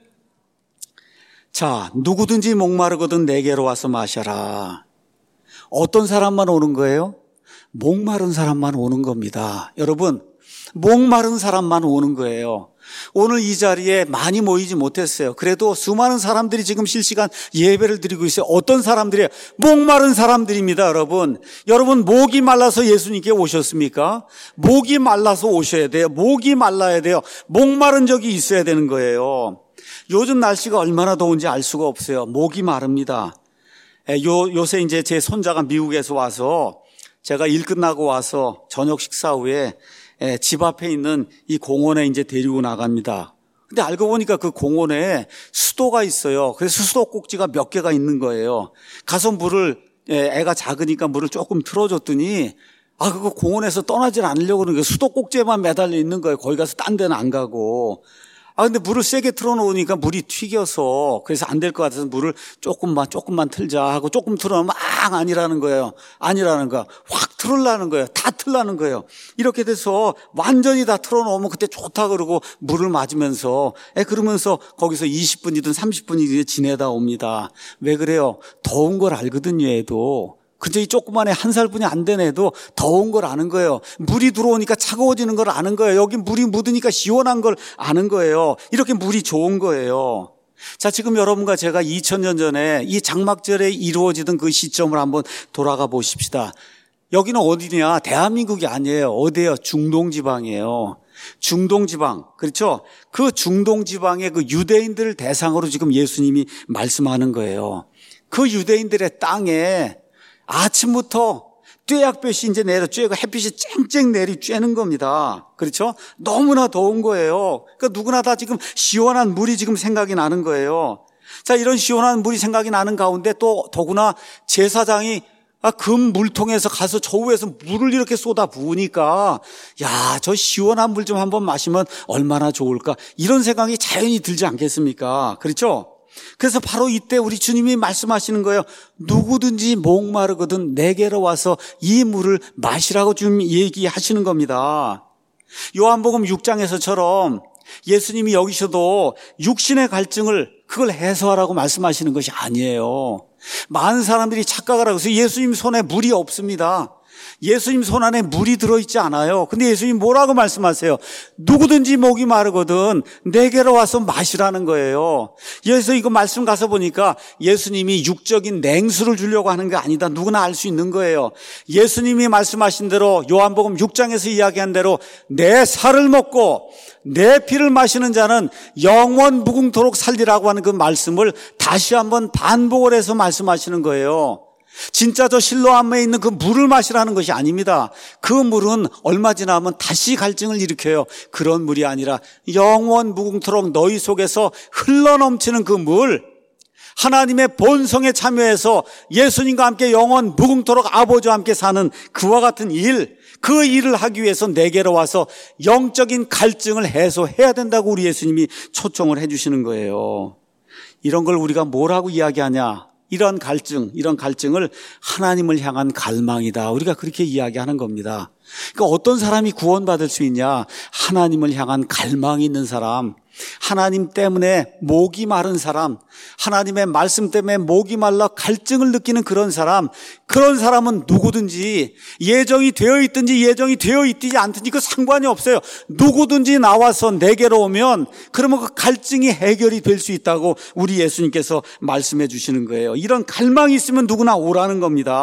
자, 누구든지 목마르거든 내게로 와서 마셔라. 어떤 사람만 오는 거예요? 목마른 사람만 오는 겁니다. 여러분, 목마른 사람만 오는 거예요. 오늘 이 자리에 많이 모이지 못했어요. 그래도 수많은 사람들이 지금 실시간 예배를 드리고 있어요. 어떤 사람들이에요? 목마른 사람들입니다, 여러분. 여러분, 목이 말라서 예수님께 오셨습니까? 목이 말라서 오셔야 돼요. 목이 말라야 돼요. 목마른 적이 있어야 되는 거예요. 요즘 날씨가 얼마나 더운지 알 수가 없어요. 목이 마릅니다. 요, 요새 이제 제 손자가 미국에서 와서 제가 일 끝나고 와서 저녁 식사 후에 집 앞에 있는 이 공원에 이제 데리고 나갑니다. 근데 알고 보니까 그 공원에 수도가 있어요. 그래서 수도꼭지가 몇 개가 있는 거예요. 가서 물을, 애가 작으니까 물을 조금 틀어줬더니 아, 그거 공원에서 떠나질 않으려고 그러는 거예요. 수도꼭지에만 매달려 있는 거예요. 거기 가서 딴 데는 안 가고. 아, 근데 물을 세게 틀어놓으니까 물이 튀겨서 그래서 안 될 것 같아서 물을 조금만, 조금만 틀자 하고 조금 틀어놓으면 막 아니라는 거예요. 아니라는 거야. 확 틀으려는 거예요. 다 틀라는 거예요. 이렇게 돼서 완전히 다 틀어놓으면 그때 좋다 그러고 물을 맞으면서, 에, 그러면서 거기서 이십 분이든 삼십 분이든 지내다 옵니다. 왜 그래요? 더운 걸 알거든요, 얘도. 근데 이 조그만해 한 살뿐이 안 된 애도 더운 걸 아는 거예요. 물이 들어오니까 차가워지는 걸 아는 거예요. 여기 물이 묻으니까 시원한 걸 아는 거예요. 이렇게 물이 좋은 거예요. 자, 지금 여러분과 제가 이천 년 전에 이 장막절에 이루어지던 그 시점을 한번 돌아가 보십시다. 여기는 어디냐? 대한민국이 아니에요. 어디예요? 중동지방이에요. 중동지방. 그렇죠? 그 중동지방의 그 유대인들을 대상으로 지금 예수님이 말씀하는 거예요. 그 유대인들의 땅에 아침부터 쬐약볕이 이제 내려 쬐고 햇빛이 쨍쨍 내리 쬐는 겁니다. 그렇죠? 너무나 더운 거예요. 그러니까 누구나 다 지금 시원한 물이 지금 생각이 나는 거예요. 자, 이런 시원한 물이 생각이 나는 가운데 또 더구나 제사장이 금 물통에서 가서 저 위에서 물을 이렇게 쏟아 부으니까 야, 저 시원한 물 좀 한번 마시면 얼마나 좋을까 이런 생각이 자연히 들지 않겠습니까? 그렇죠? 그래서 바로 이때 우리 주님이 말씀하시는 거예요. 누구든지 목마르거든 내게로 와서 이 물을 마시라고 좀 얘기하시는 겁니다. 요한복음 육 장에서처럼 예수님이 여기서도 육신의 갈증을 그걸 해소하라고 말씀하시는 것이 아니에요. 많은 사람들이 착각을 하고 있어요. 예수님 손에 물이 없습니다. 예수님 손 안에 물이 들어있지 않아요. 근데 예수님 뭐라고 말씀하세요? 누구든지 목이 마르거든 내게로 와서 마시라는 거예요. 그래서 이거 말씀 가서 보니까 예수님이 육적인 냉수를 주려고 하는 게 아니다. 누구나 알 수 있는 거예요. 예수님이 말씀하신 대로 요한복음 육 장에서 이야기한 대로 내 살을 먹고 내 피를 마시는 자는 영원 무궁토록 살리라고 하는 그 말씀을 다시 한번 반복을 해서 말씀하시는 거예요. 진짜 저 실로암에 있는 그 물을 마시라는 것이 아닙니다. 그 물은 얼마 지나면 다시 갈증을 일으켜요. 그런 물이 아니라 영원 무궁토록 너희 속에서 흘러넘치는 그 물, 하나님의 본성에 참여해서 예수님과 함께 영원 무궁토록 아버지와 함께 사는 그와 같은 일, 그 일을 하기 위해서 내게로 와서 영적인 갈증을 해소해야 된다고 우리 예수님이 초청을 해주시는 거예요. 이런 걸 우리가 뭐라고 이야기하냐? 이런 갈증, 이런 갈증을 하나님을 향한 갈망이다. 우리가 그렇게 이야기하는 겁니다. 그러니까 어떤 사람이 구원받을 수 있냐? 하나님을 향한 갈망이 있는 사람, 하나님 때문에 목이 마른 사람, 하나님의 말씀 때문에 목이 말라 갈증을 느끼는 그런 사람, 그런 사람은 누구든지 예정이 되어 있든지 예정이 되어 있든지 않든지 그 상관이 없어요. 누구든지 나와서 내게로 오면 그러면 그 갈증이 해결이 될 수 있다고 우리 예수님께서 말씀해 주시는 거예요. 이런 갈망이 있으면 누구나 오라는 겁니다.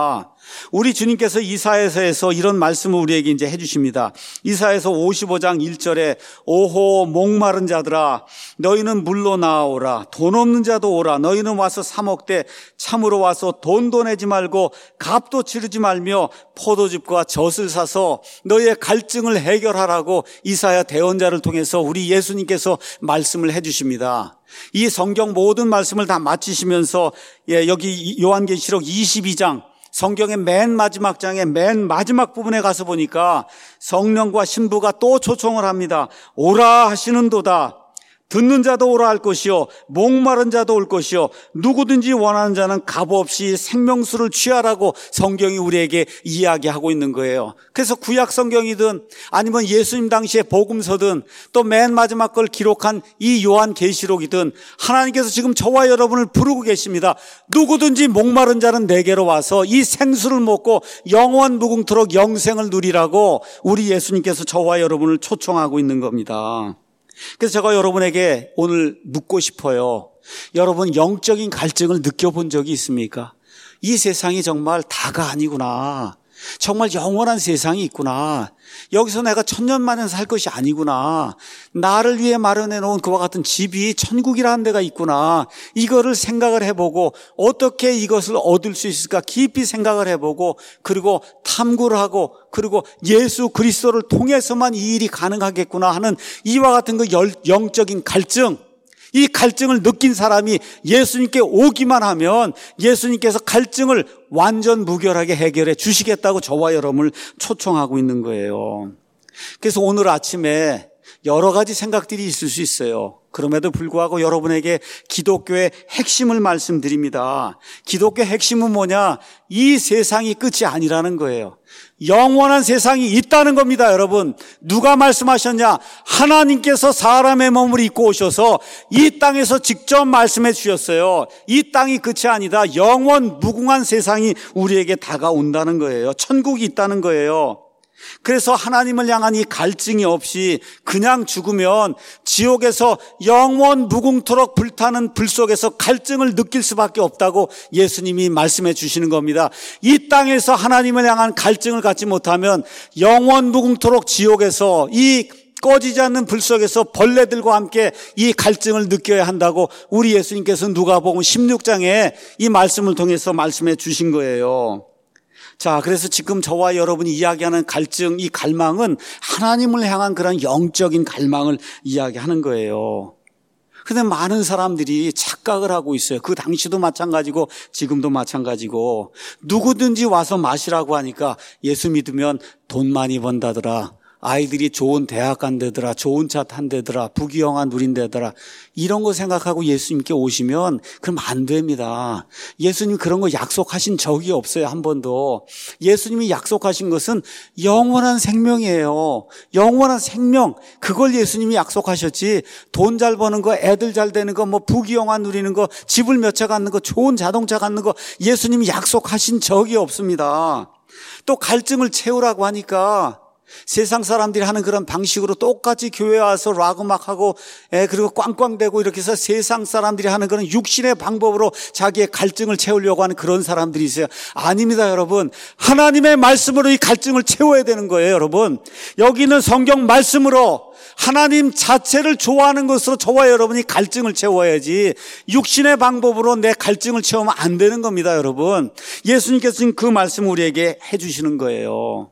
우리 주님께서 이사야서에서 이런 말씀을 우리에게 이제 해주십니다. 이사야서 오십오 장 일 절에 오호 목마른 자들아 너희는 물로 나아오라. 돈 없는 자도 오라. 너희는 와서 사 먹되 참으로 와서 돈도 내지 말고 값도 치르지 말며 포도즙과 젖을 사서 너희의 갈증을 해결하라고 이사야 대언자를 통해서 우리 예수님께서 말씀을 해주십니다. 이 성경 모든 말씀을 다 마치시면서 예, 여기 요한계시록 이십이 장 성경의 맨 마지막 장의 맨 마지막 부분에 가서 보니까 성령과 신부가 또 초청을 합니다. 오라 하시는도다. 듣는 자도 오라 할 것이요 목마른 자도 올 것이요 누구든지 원하는 자는 값없이 생명수를 취하라고 성경이 우리에게 이야기하고 있는 거예요. 그래서 구약 성경이든 아니면 예수님 당시의 복음서든 또 맨 마지막 걸 기록한 이 요한계시록이든 하나님께서 지금 저와 여러분을 부르고 계십니다. 누구든지 목마른 자는 내게로 와서 이 생수를 먹고 영원 무궁토록 영생을 누리라고 우리 예수님께서 저와 여러분을 초청하고 있는 겁니다. 그래서 제가 여러분에게 오늘 묻고 싶어요. 여러분 영적인 갈증을 느껴본 적이 있습니까? 이 세상이 정말 다가 아니구나. 정말 영원한 세상이 있구나. 여기서 내가 천년만년 살 것이 아니구나. 나를 위해 마련해 놓은 그와 같은 집이 천국이라는 데가 있구나. 이거를 생각을 해보고 어떻게 이것을 얻을 수 있을까 깊이 생각을 해보고 그리고 탐구를 하고 그리고 예수 그리스도를 통해서만 이 일이 가능하겠구나 하는 이와 같은 그 영적인 갈증, 이 갈증을 느낀 사람이 예수님께 오기만 하면 예수님께서 갈증을 완전 무결하게 해결해 주시겠다고 저와 여러분을 초청하고 있는 거예요. 그래서 오늘 아침에 여러 가지 생각들이 있을 수 있어요. 그럼에도 불구하고 여러분에게 기독교의 핵심을 말씀드립니다. 기독교의 핵심은 뭐냐? 이 세상이 끝이 아니라는 거예요. 영원한 세상이 있다는 겁니다, 여러분. 누가 말씀하셨냐? 하나님께서 사람의 몸을 입고 오셔서 이 땅에서 직접 말씀해 주셨어요. 이 땅이 끝이 아니다. 영원 무궁한 세상이 우리에게 다가온다는 거예요. 천국이 있다는 거예요. 그래서 하나님을 향한 이 갈증이 없이 그냥 죽으면 지옥에서 영원 무궁토록 불타는 불 속에서 갈증을 느낄 수밖에 없다고 예수님이 말씀해 주시는 겁니다. 이 땅에서 하나님을 향한 갈증을 갖지 못하면 영원 무궁토록 지옥에서 이 꺼지지 않는 불 속에서 벌레들과 함께 이 갈증을 느껴야 한다고 우리 예수님께서 누가복음 십육 장에 이 말씀을 통해서 말씀해 주신 거예요. 자, 그래서 지금 저와 여러분이 이야기하는 갈증, 이 갈망은 하나님을 향한 그런 영적인 갈망을 이야기하는 거예요. 그런데 많은 사람들이 착각을 하고 있어요. 그 당시도 마찬가지고 지금도 마찬가지고 누구든지 와서 마시라고 하니까 예수 믿으면 돈 많이 번다더라. 아이들이 좋은 대학 간대더라. 좋은 차 탄대더라. 부귀영화 누린대더라. 이런 거 생각하고 예수님께 오시면 그럼 안 됩니다. 예수님 그런 거 약속하신 적이 없어요. 한 번도. 예수님이 약속하신 것은 영원한 생명이에요. 영원한 생명. 그걸 예수님이 약속하셨지. 돈 잘 버는 거, 애들 잘 되는 거, 뭐 부귀영화 누리는 거, 집을 몇 채 갖는 거, 좋은 자동차 갖는 거 예수님이 약속하신 적이 없습니다. 또 갈증을 채우라고 하니까 세상 사람들이 하는 그런 방식으로 똑같이 교회에 와서 락 음악하고 예, 그리고 꽝꽝대고 이렇게 해서 세상 사람들이 하는 그런 육신의 방법으로 자기의 갈증을 채우려고 하는 그런 사람들이 있어요. 아닙니다, 여러분. 하나님의 말씀으로 이 갈증을 채워야 되는 거예요, 여러분. 여기는 성경 말씀으로 하나님 자체를 좋아하는 것으로 저와 여러분이 갈증을 채워야지 육신의 방법으로 내 갈증을 채우면 안 되는 겁니다, 여러분. 예수님께서 지금 그 말씀을 우리에게 해주시는 거예요.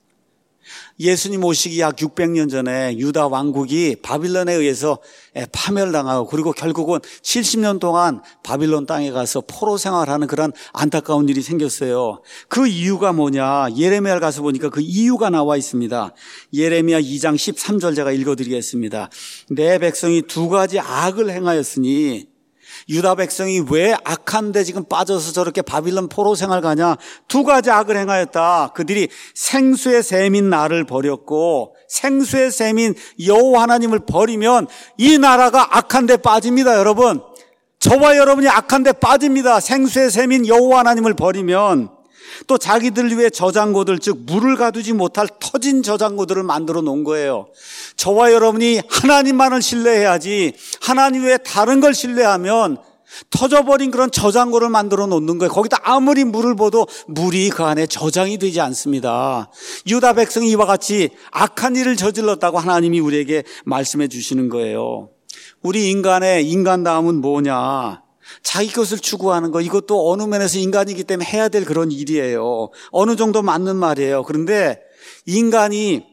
예수님 오시기 약 육백 년 전에 유다 왕국이 바빌론에 의해서 파멸당하고 그리고 결국은 칠십 년 동안 바빌론 땅에 가서 포로 생활하는 그런 안타까운 일이 생겼어요. 그 이유가 뭐냐? 예레미야를 가서 보니까 그 이유가 나와 있습니다. 예레미야 이 장 십삼 절 제가 읽어드리겠습니다. 내 백성이 두 가지 악을 행하였으니 유다 백성이 왜 악한데 지금 빠져서 저렇게 바빌론 포로 생활 가냐? 두 가지 악을 행하였다. 그들이 생수의 샘인 나를 버렸고 생수의 샘인 여호와 하나님을 버리면 이 나라가 악한데 빠집니다, 여러분. 저와 여러분이 악한데 빠집니다. 생수의 샘인 여호와 하나님을 버리면. 또 자기들 위해 저장고들, 즉 물을 가두지 못할 터진 저장고들을 만들어 놓은 거예요. 저와 여러분이 하나님만을 신뢰해야지 하나님 외에 다른 걸 신뢰하면 터져버린 그런 저장고를 만들어 놓는 거예요. 거기다 아무리 물을 부어도 물이 그 안에 저장이 되지 않습니다. 유다 백성이 이와 같이 악한 일을 저질렀다고 하나님이 우리에게 말씀해 주시는 거예요. 우리 인간의 인간다움은 뭐냐? 자기 것을 추구하는 거, 이것도 어느 면에서 인간이기 때문에 해야 될 그런 일이에요. 어느 정도 맞는 말이에요. 그런데 인간이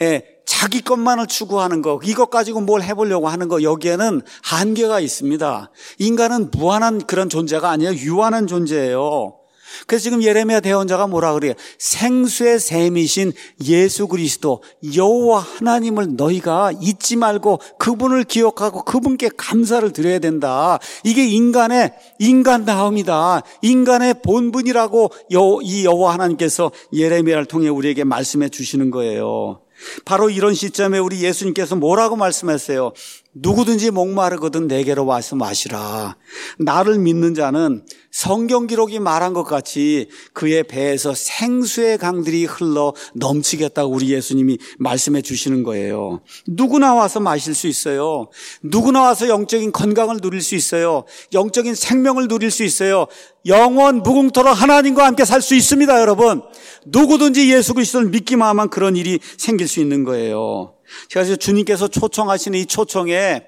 자기 것만을 추구하는 거, 이것 가지고 뭘 해보려고 하는 거, 여기에는 한계가 있습니다. 인간은 무한한 그런 존재가 아니에요. 유한한 존재예요. 그래서 지금 예레미야 대언자가 뭐라 그래요? 생수의 샘이신 예수 그리스도 여호와 하나님을 너희가 잊지 말고 그분을 기억하고 그분께 감사를 드려야 된다. 이게 인간의 인간다움이다. 인간의 본분이라고 이 여호와 하나님께서 예레미야를 통해 우리에게 말씀해 주시는 거예요. 바로 이런 시점에 우리 예수님께서 뭐라고 말씀하세요? 누구든지 목마르거든 내게로 와서 마시라. 나를 믿는 자는 성경 기록이 말한 것 같이 그의 배에서 생수의 강들이 흘러 넘치겠다고 우리 예수님이 말씀해 주시는 거예요. 누구나 와서 마실 수 있어요. 누구나 와서 영적인 건강을 누릴 수 있어요. 영적인 생명을 누릴 수 있어요. 영원 무궁토록 하나님과 함께 살 수 있습니다, 여러분. 누구든지 예수 그리스도를 믿기만 하면 그런 일이 생길 수 있는 거예요. 그래서 주님께서 초청하시는 이 초청에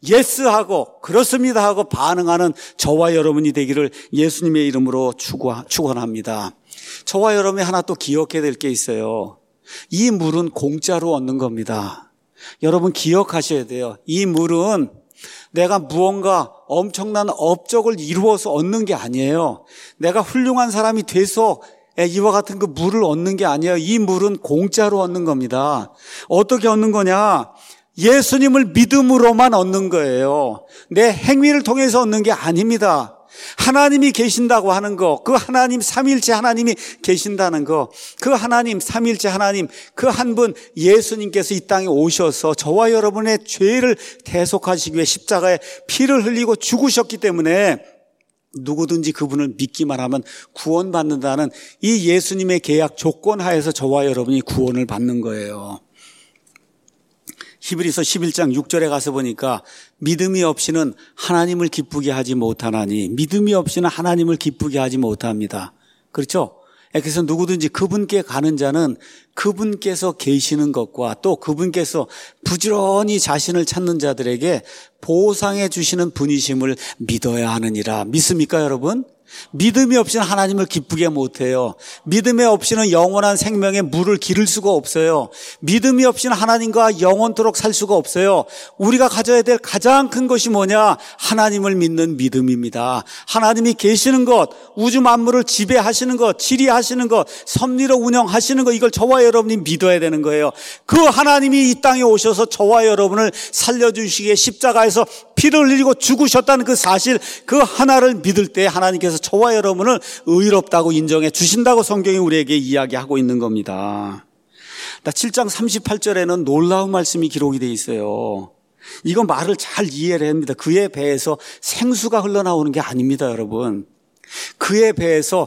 예스하고 그렇습니다 하고 반응하는 저와 여러분이 되기를 예수님의 이름으로 축원합니다. 저와 여러분이 하나 또 기억해야 될 게 있어요. 이 물은 공짜로 얻는 겁니다. 여러분 기억하셔야 돼요. 이 물은 내가 무언가 엄청난 업적을 이루어서 얻는 게 아니에요. 내가 훌륭한 사람이 돼서 이와 같은 그 물을 얻는 게 아니에요. 이 물은 공짜로 얻는 겁니다. 어떻게 얻는 거냐? 예수님을 믿음으로만 얻는 거예요. 내 행위를 통해서 얻는 게 아닙니다. 하나님이 계신다고 하는 거, 그 하나님 삼위일체 하나님이 계신다는 거, 그 하나님 삼위일체 하나님 그 한 분 예수님께서 이 땅에 오셔서 저와 여러분의 죄를 대속하시기 위해 십자가에 피를 흘리고 죽으셨기 때문에 누구든지 그분을 믿기만 하면 구원받는다는 이 예수님의 계약 조건 하에서 저와 여러분이 구원을 받는 거예요. 히브리서 십일 장 육 절에 가서 보니까 믿음이 없이는 하나님을 기쁘게 하지 못하나니 믿음이 없이는 하나님을 기쁘게 하지 못합니다. 그렇죠? 그래서 누구든지 그분께 가는 자는 그분께서 계시는 것과 또 그분께서 부지런히 자신을 찾는 자들에게 보상해 주시는 분이심을 믿어야 하느니라. 믿습니까, 여러분? 믿음이 없이는 하나님을 기쁘게 못해요. 믿음이 없이는 영원한 생명의 물을 기를 수가 없어요. 믿음이 없이는 하나님과 영원토록 살 수가 없어요. 우리가 가져야 될 가장 큰 것이 뭐냐? 하나님을 믿는 믿음입니다. 하나님이 계시는 것, 우주 만물을 지배하시는 것, 지리하시는 것, 섭리로 운영하시는 것, 이걸 저와 여러분이 믿어야 되는 거예요. 그 하나님이 이 땅에 오셔서 저와 여러분을 살려주시기에 십자가에서 피를 흘리고 죽으셨다는 그 사실, 그 하나를 믿을 때 하나님께서 저와 여러분을 의롭다고 인정해 주신다고 성경이 우리에게 이야기하고 있는 겁니다. 칠 장 삼십팔 절에는 놀라운 말씀이 기록이 되어 있어요. 이건 말을 잘 이해를 합니다. 그의 배에서 생수가 흘러나오는 게 아닙니다, 여러분. 그의 배에서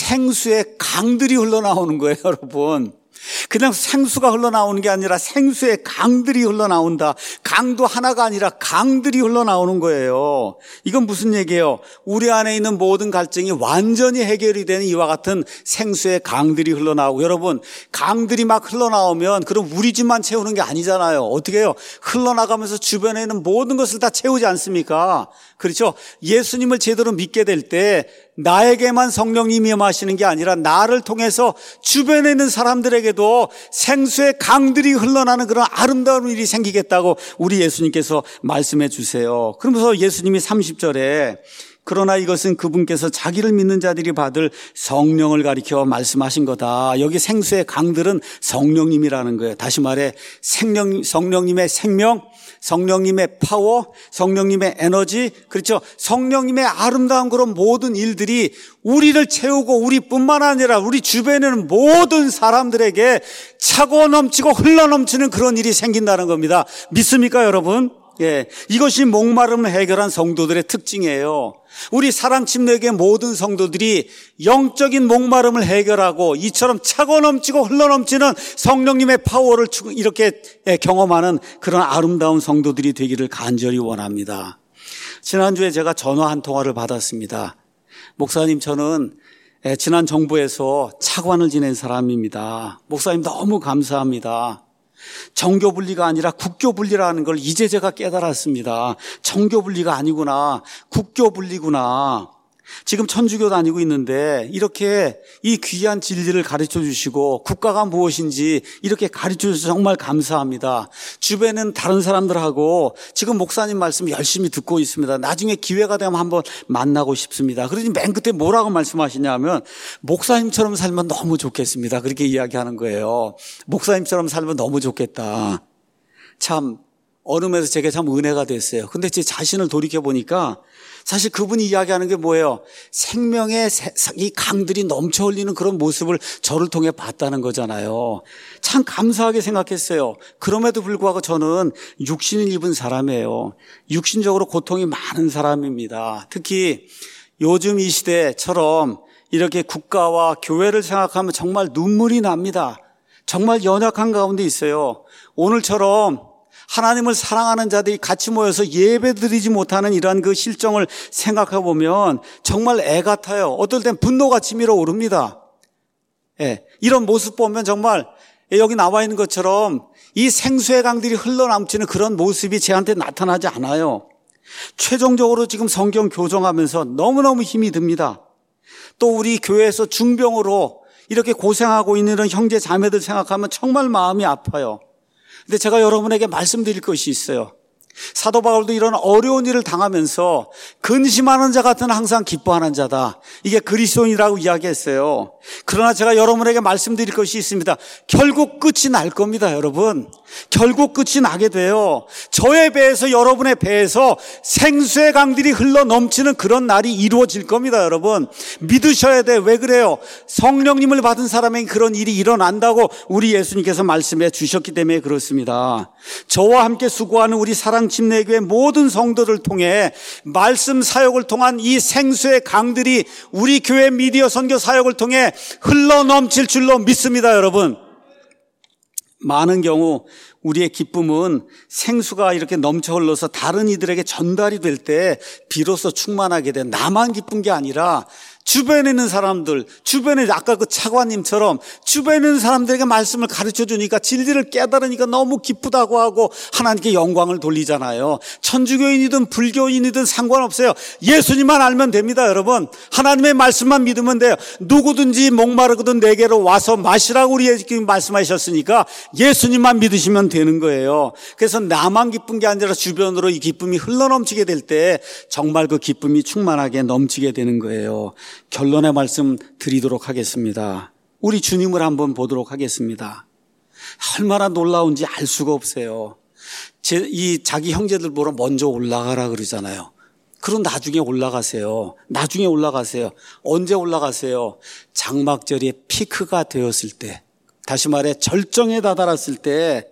생수의 강들이 흘러나오는 거예요, 여러분. 그냥 생수가 흘러나오는 게 아니라 생수의 강들이 흘러나온다. 강도 하나가 아니라 강들이 흘러나오는 거예요. 이건 무슨 얘기예요? 우리 안에 있는 모든 갈증이 완전히 해결이 되는 이와 같은 생수의 강들이 흘러나오고, 여러분 강들이 막 흘러나오면 그럼 우리 집만 채우는 게 아니잖아요. 어떻게 해요? 흘러나가면서 주변에 있는 모든 것을 다 채우지 않습니까? 그렇죠? 예수님을 제대로 믿게 될 때 나에게만 성령님이 임하시는 게 아니라 나를 통해서 주변에 있는 사람들에게도 생수의 강들이 흘러나는 그런 아름다운 일이 생기겠다고 우리 예수님께서 말씀해 주세요. 그러면서 예수님이 삼십 절에 그러나 이것은 그분께서 자기를 믿는 자들이 받을 성령을 가리켜 말씀하신 거다. 여기 생수의 강들은 성령님이라는 거예요. 다시 말해 생명, 성령님의 생명, 성령님의 파워, 성령님의 에너지, 그렇죠? 성령님의 아름다운 그런 모든 일들이 우리를 채우고 우리뿐만 아니라 우리 주변에는 모든 사람들에게 차고 넘치고 흘러넘치는 그런 일이 생긴다는 겁니다. 믿습니까, 여러분? 예, 이것이 목마름을 해결한 성도들의 특징이에요. 우리 사랑침례교회 모든 성도들이 영적인 목마름을 해결하고 이처럼 차고 넘치고 흘러넘치는 성령님의 파워를 이렇게 경험하는 그런 아름다운 성도들이 되기를 간절히 원합니다. 지난주에 제가 전화 한 통화를 받았습니다. 목사님, 저는 지난 정부에서 차관을 지낸 사람입니다. 목사님 너무 감사합니다. 정교분리가 아니라 국교분리라는 걸 이제 제가 깨달았습니다. 정교분리가 아니구나, 국교분리구나. 지금 천주교 다니고 있는데 이렇게 이 귀한 진리를 가르쳐 주시고 국가가 무엇인지 이렇게 가르쳐 주셔서 정말 감사합니다. 주변에는 다른 사람들하고 지금 목사님 말씀 열심히 듣고 있습니다. 나중에 기회가 되면 한번 만나고 싶습니다. 그러니 맨 끝에 뭐라고 말씀하시냐면 목사님처럼 살면 너무 좋겠습니다. 그렇게 이야기하는 거예요. 목사님처럼 살면 너무 좋겠다. 참 어느 면에서 제게 참 은혜가 됐어요. 근데 제 자신을 돌이켜보니까 사실 그분이 이야기하는 게 뭐예요? 생명의 이 강들이 넘쳐 흘리는 그런 모습을 저를 통해 봤다는 거잖아요. 참 감사하게 생각했어요. 그럼에도 불구하고 저는 육신을 입은 사람이에요. 육신적으로 고통이 많은 사람입니다. 특히 요즘 이 시대처럼 이렇게 국가와 교회를 생각하면 정말 눈물이 납니다. 정말 연약한 가운데 있어요. 오늘처럼 하나님을 사랑하는 자들이 같이 모여서 예배드리지 못하는 이러한 그 실정을 생각해 보면 정말 애 같아요. 어떨 땐 분노가 치밀어 오릅니다. 예, 이런 모습 보면 정말 여기 나와 있는 것처럼 이 생수의 강들이 흘러넘치는 그런 모습이 제한테 나타나지 않아요. 최종적으로 지금 성경 교정하면서 너무너무 힘이 듭니다. 또 우리 교회에서 중병으로 이렇게 고생하고 있는 이런 형제 자매들 생각하면 정말 마음이 아파요. 근데 제가 여러분에게 말씀드릴 것이 있어요. 사도 바울도 이런 어려운 일을 당하면서 근심하는 자 같은 항상 기뻐하는 자다. 이게 그리스도인이라고 이야기했어요. 그러나 제가 여러분에게 말씀드릴 것이 있습니다. 결국 끝이 날 겁니다, 여러분. 결국 끝이 나게 돼요. 저의 배에서 여러분의 배에서 생수의 강들이 흘러 넘치는 그런 날이 이루어질 겁니다, 여러분. 믿으셔야 돼. 왜 그래요? 성령님을 받은 사람에게 그런 일이 일어난다고 우리 예수님께서 말씀해 주셨기 때문에 그렇습니다. 저와 함께 수고하는 우리 사랑 침례교회 모든 성도를 통해 말씀 사역을 통한 이 생수의 강들이 우리 교회 미디어 선교 사역을 통해 흘러 넘칠 줄로 믿습니다, 여러분. 많은 경우 우리의 기쁨은 생수가 이렇게 넘쳐 흘러서 다른 이들에게 전달이 될 때 비로소 충만하게 돼. 나만 기쁜 게 아니라 주변에 있는 사람들, 주변에 아까 그 차관님처럼 주변에 있는 사람들에게 말씀을 가르쳐 주니까 진리를 깨달으니까 너무 기쁘다고 하고 하나님께 영광을 돌리잖아요. 천주교인이든 불교인이든 상관없어요. 예수님만 알면 됩니다, 여러분. 하나님의 말씀만 믿으면 돼요. 누구든지 목마르거든 내게로 와서 마시라고 우리 예수님이 말씀하셨으니까 예수님만 믿으시면 되는 거예요. 그래서 나만 기쁜 게 아니라 주변으로 이 기쁨이 흘러넘치게 될 때 정말 그 기쁨이 충만하게 넘치게 되는 거예요. 결론의 말씀 드리도록 하겠습니다. 우리 주님을 한번 보도록 하겠습니다. 얼마나 놀라운지 알 수가 없어요. 제, 이 자기 형제들 보러 먼저 올라가라 그러잖아요. 그럼 나중에 올라가세요. 나중에 올라가세요. 언제 올라가세요? 장막절이 피크가 되었을 때, 다시 말해 절정에 다다랐을 때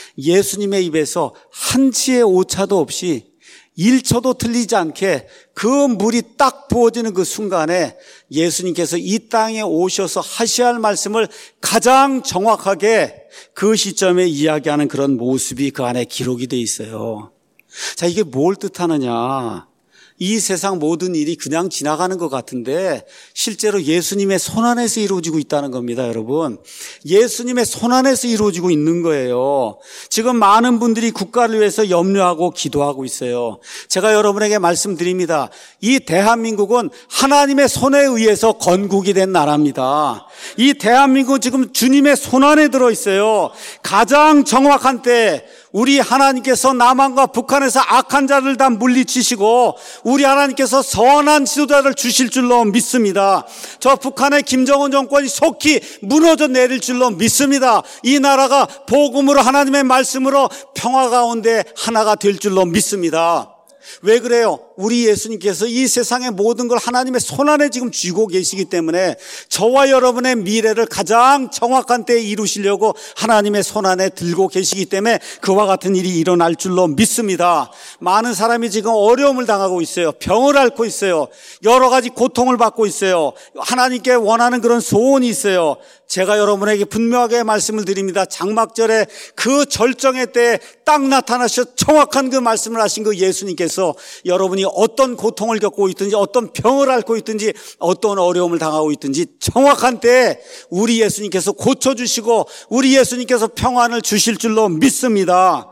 예수님의 입에서 한치의 오차도 없이 일 초도 틀리지 않게 그 물이 딱 부어지는 그 순간에 예수님께서 이 땅에 오셔서 하셔야 할 말씀을 가장 정확하게 그 시점에 이야기하는 그런 모습이 그 안에 기록이 돼 있어요. 자, 이게 뭘 뜻하느냐? 이 세상 모든 일이 그냥 지나가는 것 같은데 실제로 예수님의 손안에서 이루어지고 있다는 겁니다, 여러분. 예수님의 손안에서 이루어지고 있는 거예요. 지금 많은 분들이 국가를 위해서 염려하고 기도하고 있어요. 제가 여러분에게 말씀드립니다. 이 대한민국은 하나님의 손에 의해서 건국이 된 나라입니다. 이 대한민국은 지금 주님의 손안에 들어있어요. 가장 정확한 때 우리 하나님께서 남한과 북한에서 악한 자를 다 물리치시고 우리 하나님께서 선한 지도자를 주실 줄로 믿습니다. 저 북한의 김정은 정권이 속히 무너져 내릴 줄로 믿습니다. 이 나라가 복음으로 하나님의 말씀으로 평화 가운데 하나가 될 줄로 믿습니다. 왜 그래요? 우리 예수님께서 이 세상의 모든 걸 하나님의 손안에 지금 쥐고 계시기 때문에 저와 여러분의 미래를 가장 정확한 때에 이루시려고 하나님의 손안에 들고 계시기 때문에 그와 같은 일이 일어날 줄로 믿습니다. 많은 사람이 지금 어려움을 당하고 있어요. 병을 앓고 있어요. 여러 가지 고통을 받고 있어요. 하나님께 원하는 그런 소원이 있어요. 제가 여러분에게 분명하게 말씀을 드립니다. 장막절에 그 절정의 때에 딱 나타나셔 정확한 그 말씀을 하신 그 예수님께서 여러분이 어떤 고통을 겪고 있든지 어떤 병을 앓고 있든지 어떤 어려움을 당하고 있든지 정확한 때에 우리 예수님께서 고쳐주시고 우리 예수님께서 평안을 주실 줄로 믿습니다.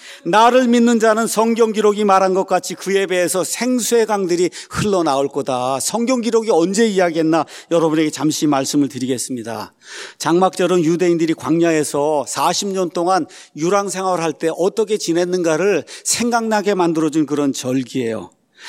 나를 믿는 자는 성경 기록이 말한 것 같이 그에 배에서 생수의 강들이 흘러나올 거다. 성경 기록이 언제 이야기했나 여러분에게 잠시 말씀을 드리겠습니다. 장막절은 유대인들이 광야에서 사십 년 동안 유랑 생활을 할 때 어떻게 지냈는가를 생각나게 만들어준 그런 절기예요.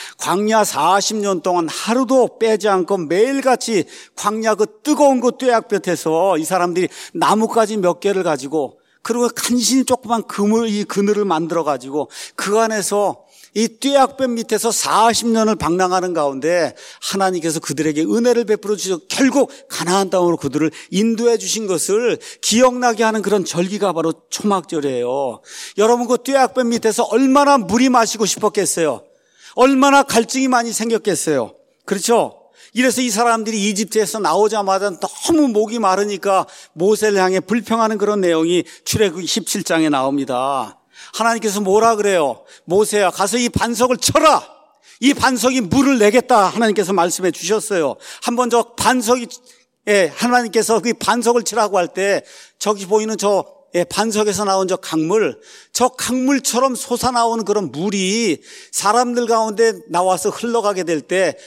광야 사십 년 동안 하루도 빼지 않고 매일같이 광야 그 뜨거운 그 뙤약볕에서 이 사람들이 나뭇가지 몇 개를 가지고 그리고 간신히 조그만 그물, 이 그늘을 만들어가지고 그 안에서 이 뙤약볕 밑에서 사십 년을 방랑하는 가운데 하나님께서 그들에게 은혜를 베풀어 주셔서 결국 가나안 땅으로 그들을 인도해 주신 것을 기억나게 하는 그런 절기가 바로 초막절이에요. 여러분 그 뙤약볕 밑에서 얼마나 물이 마시고 싶었겠어요. 얼마나 갈증이 많이 생겼겠어요. 그렇죠? 이래서 이 사람들이 이집트에서 나오자마자 너무 목이 마르니까 모세를 향해 불평하는 그런 내용이 출애굽기 십칠 장에 나옵니다. 하나님께서 뭐라 그래요? 모세야 가서 이 반석을 쳐라. 이 반석이 물을 내겠다. 하나님께서 말씀해 주셨어요. 한번 저 반석이 예, 하나님께서 그 반석을 치라고 할 때 저기 보이는 저 예, 반석에서 나온 저 강물, 저 강물처럼 솟아나오는 그런 물이 사람들 가운데 나와서 흘러가게 될 때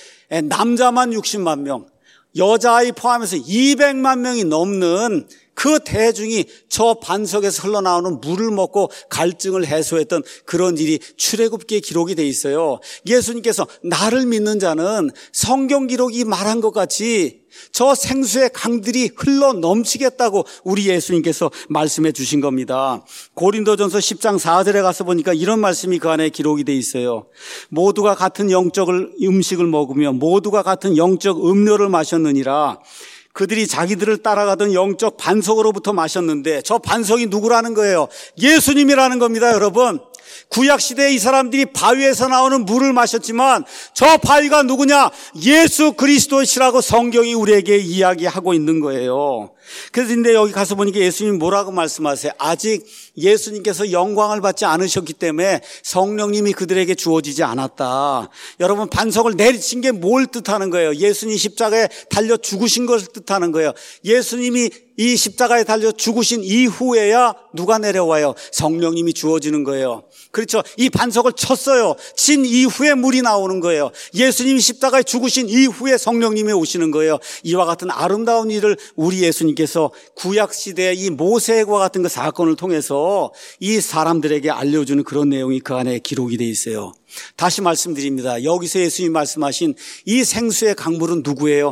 남자만 육십만 명, 여자아이 포함해서 이백만 명이 넘는 그 대중이 저 반석에서 흘러나오는 물을 먹고 갈증을 해소했던 그런 일이 출애굽기에 기록이 돼 있어요. 예수님께서 나를 믿는 자는 성경 기록이 말한 것 같이 저 생수의 강들이 흘러 넘치겠다고 우리 예수님께서 말씀해 주신 겁니다. 고린도전서 십 장 사 절에 가서 보니까 이런 말씀이 그 안에 기록이 돼 있어요. 모두가 같은 영적 음식을 먹으며 모두가 같은 영적 음료를 마셨느니라. 그들이 자기들을 따라가던 영적 반석으로부터 마셨는데 저 반석이 누구라는 거예요? 예수님이라는 겁니다, 여러분. 구약시대에 이 사람들이 바위에서 나오는 물을 마셨지만 저 바위가 누구냐? 예수 그리스도시라고 성경이 우리에게 이야기하고 있는 거예요. 그래서 근데 여기 가서 보니까 예수님이 뭐라고 말씀하세요? 아직 예수님께서 영광을 받지 않으셨기 때문에 성령님이 그들에게 주어지지 않았다. 여러분 반석을 내리친 게 뭘 뜻하는 거예요? 예수님 십자가에 달려 죽으신 것을 뜻하는 거예요. 예수님이 이 십자가에 달려 죽으신 이후에야 누가 내려와요? 성령님이 주어지는 거예요. 그렇죠. 이 반석을 쳤어요. 친 이후에 물이 나오는 거예요. 예수님이 십자가에 죽으신 이후에 성령님이 오시는 거예요. 이와 같은 아름다운 일을 우리 예수님께서 구약시대의 이 모세와 같은 그 사건을 통해서 이 사람들에게 알려주는 그런 내용이 그 안에 기록이 돼 있어요. 다시 말씀드립니다. 여기서 예수님이 말씀하신 이 생수의 강물은 누구예요?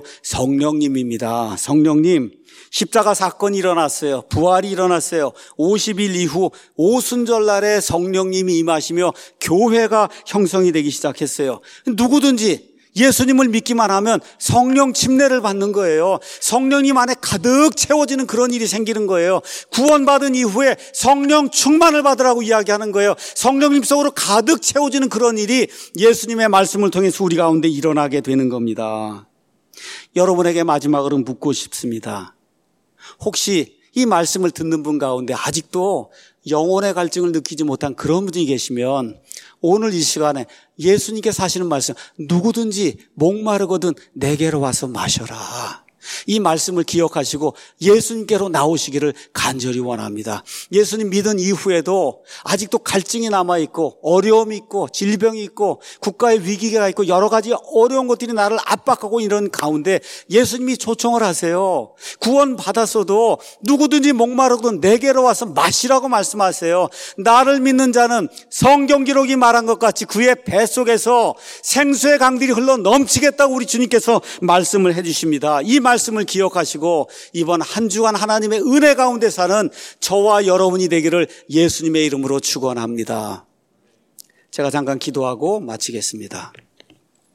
성령님입니다. 성령님. 십자가 사건이 일어났어요. 부활이 일어났어요. 오십 일 이후 오순절날에 성령님이 임하시며 교회가 형성이 되기 시작했어요. 누구든지 예수님을 믿기만 하면 성령 침례를 받는 거예요. 성령님 안에 가득 채워지는 그런 일이 생기는 거예요. 구원받은 이후에 성령 충만을 받으라고 이야기하는 거예요. 성령님 속으로 가득 채워지는 그런 일이 예수님의 말씀을 통해서 우리 가운데 일어나게 되는 겁니다. 여러분에게 마지막으로 묻고 싶습니다. 혹시 이 말씀을 듣는 분 가운데 아직도 영혼의 갈증을 느끼지 못한 그런 분이 계시면 오늘 이 시간에 예수님께서 하시는 말씀, 누구든지 목마르거든 내게로 와서 마셔라. 이 말씀을 기억하시고 예수님께로 나오시기를 간절히 원합니다. 예수님 믿은 이후에도 아직도 갈증이 남아있고 어려움이 있고 질병이 있고 국가의 위기가 있고 여러 가지 어려운 것들이 나를 압박하고 이런 가운데 예수님이 초청을 하세요. 구원 받았어도 누구든지 목마르거든 내게로 와서 마시라고 말씀하세요. 나를 믿는 자는 성경 기록이 말한 것 같이 그의 뱃속에서 생수의 강들이 흘러 넘치겠다고 우리 주님께서 말씀을 해주십니다. 이 말 말씀을 기억하시고 이번 한 주간 하나님의 은혜 가운데 사는 저와 여러분이 되기를 예수님의 이름으로 축원합니다. 제가 잠깐 기도하고 마치겠습니다.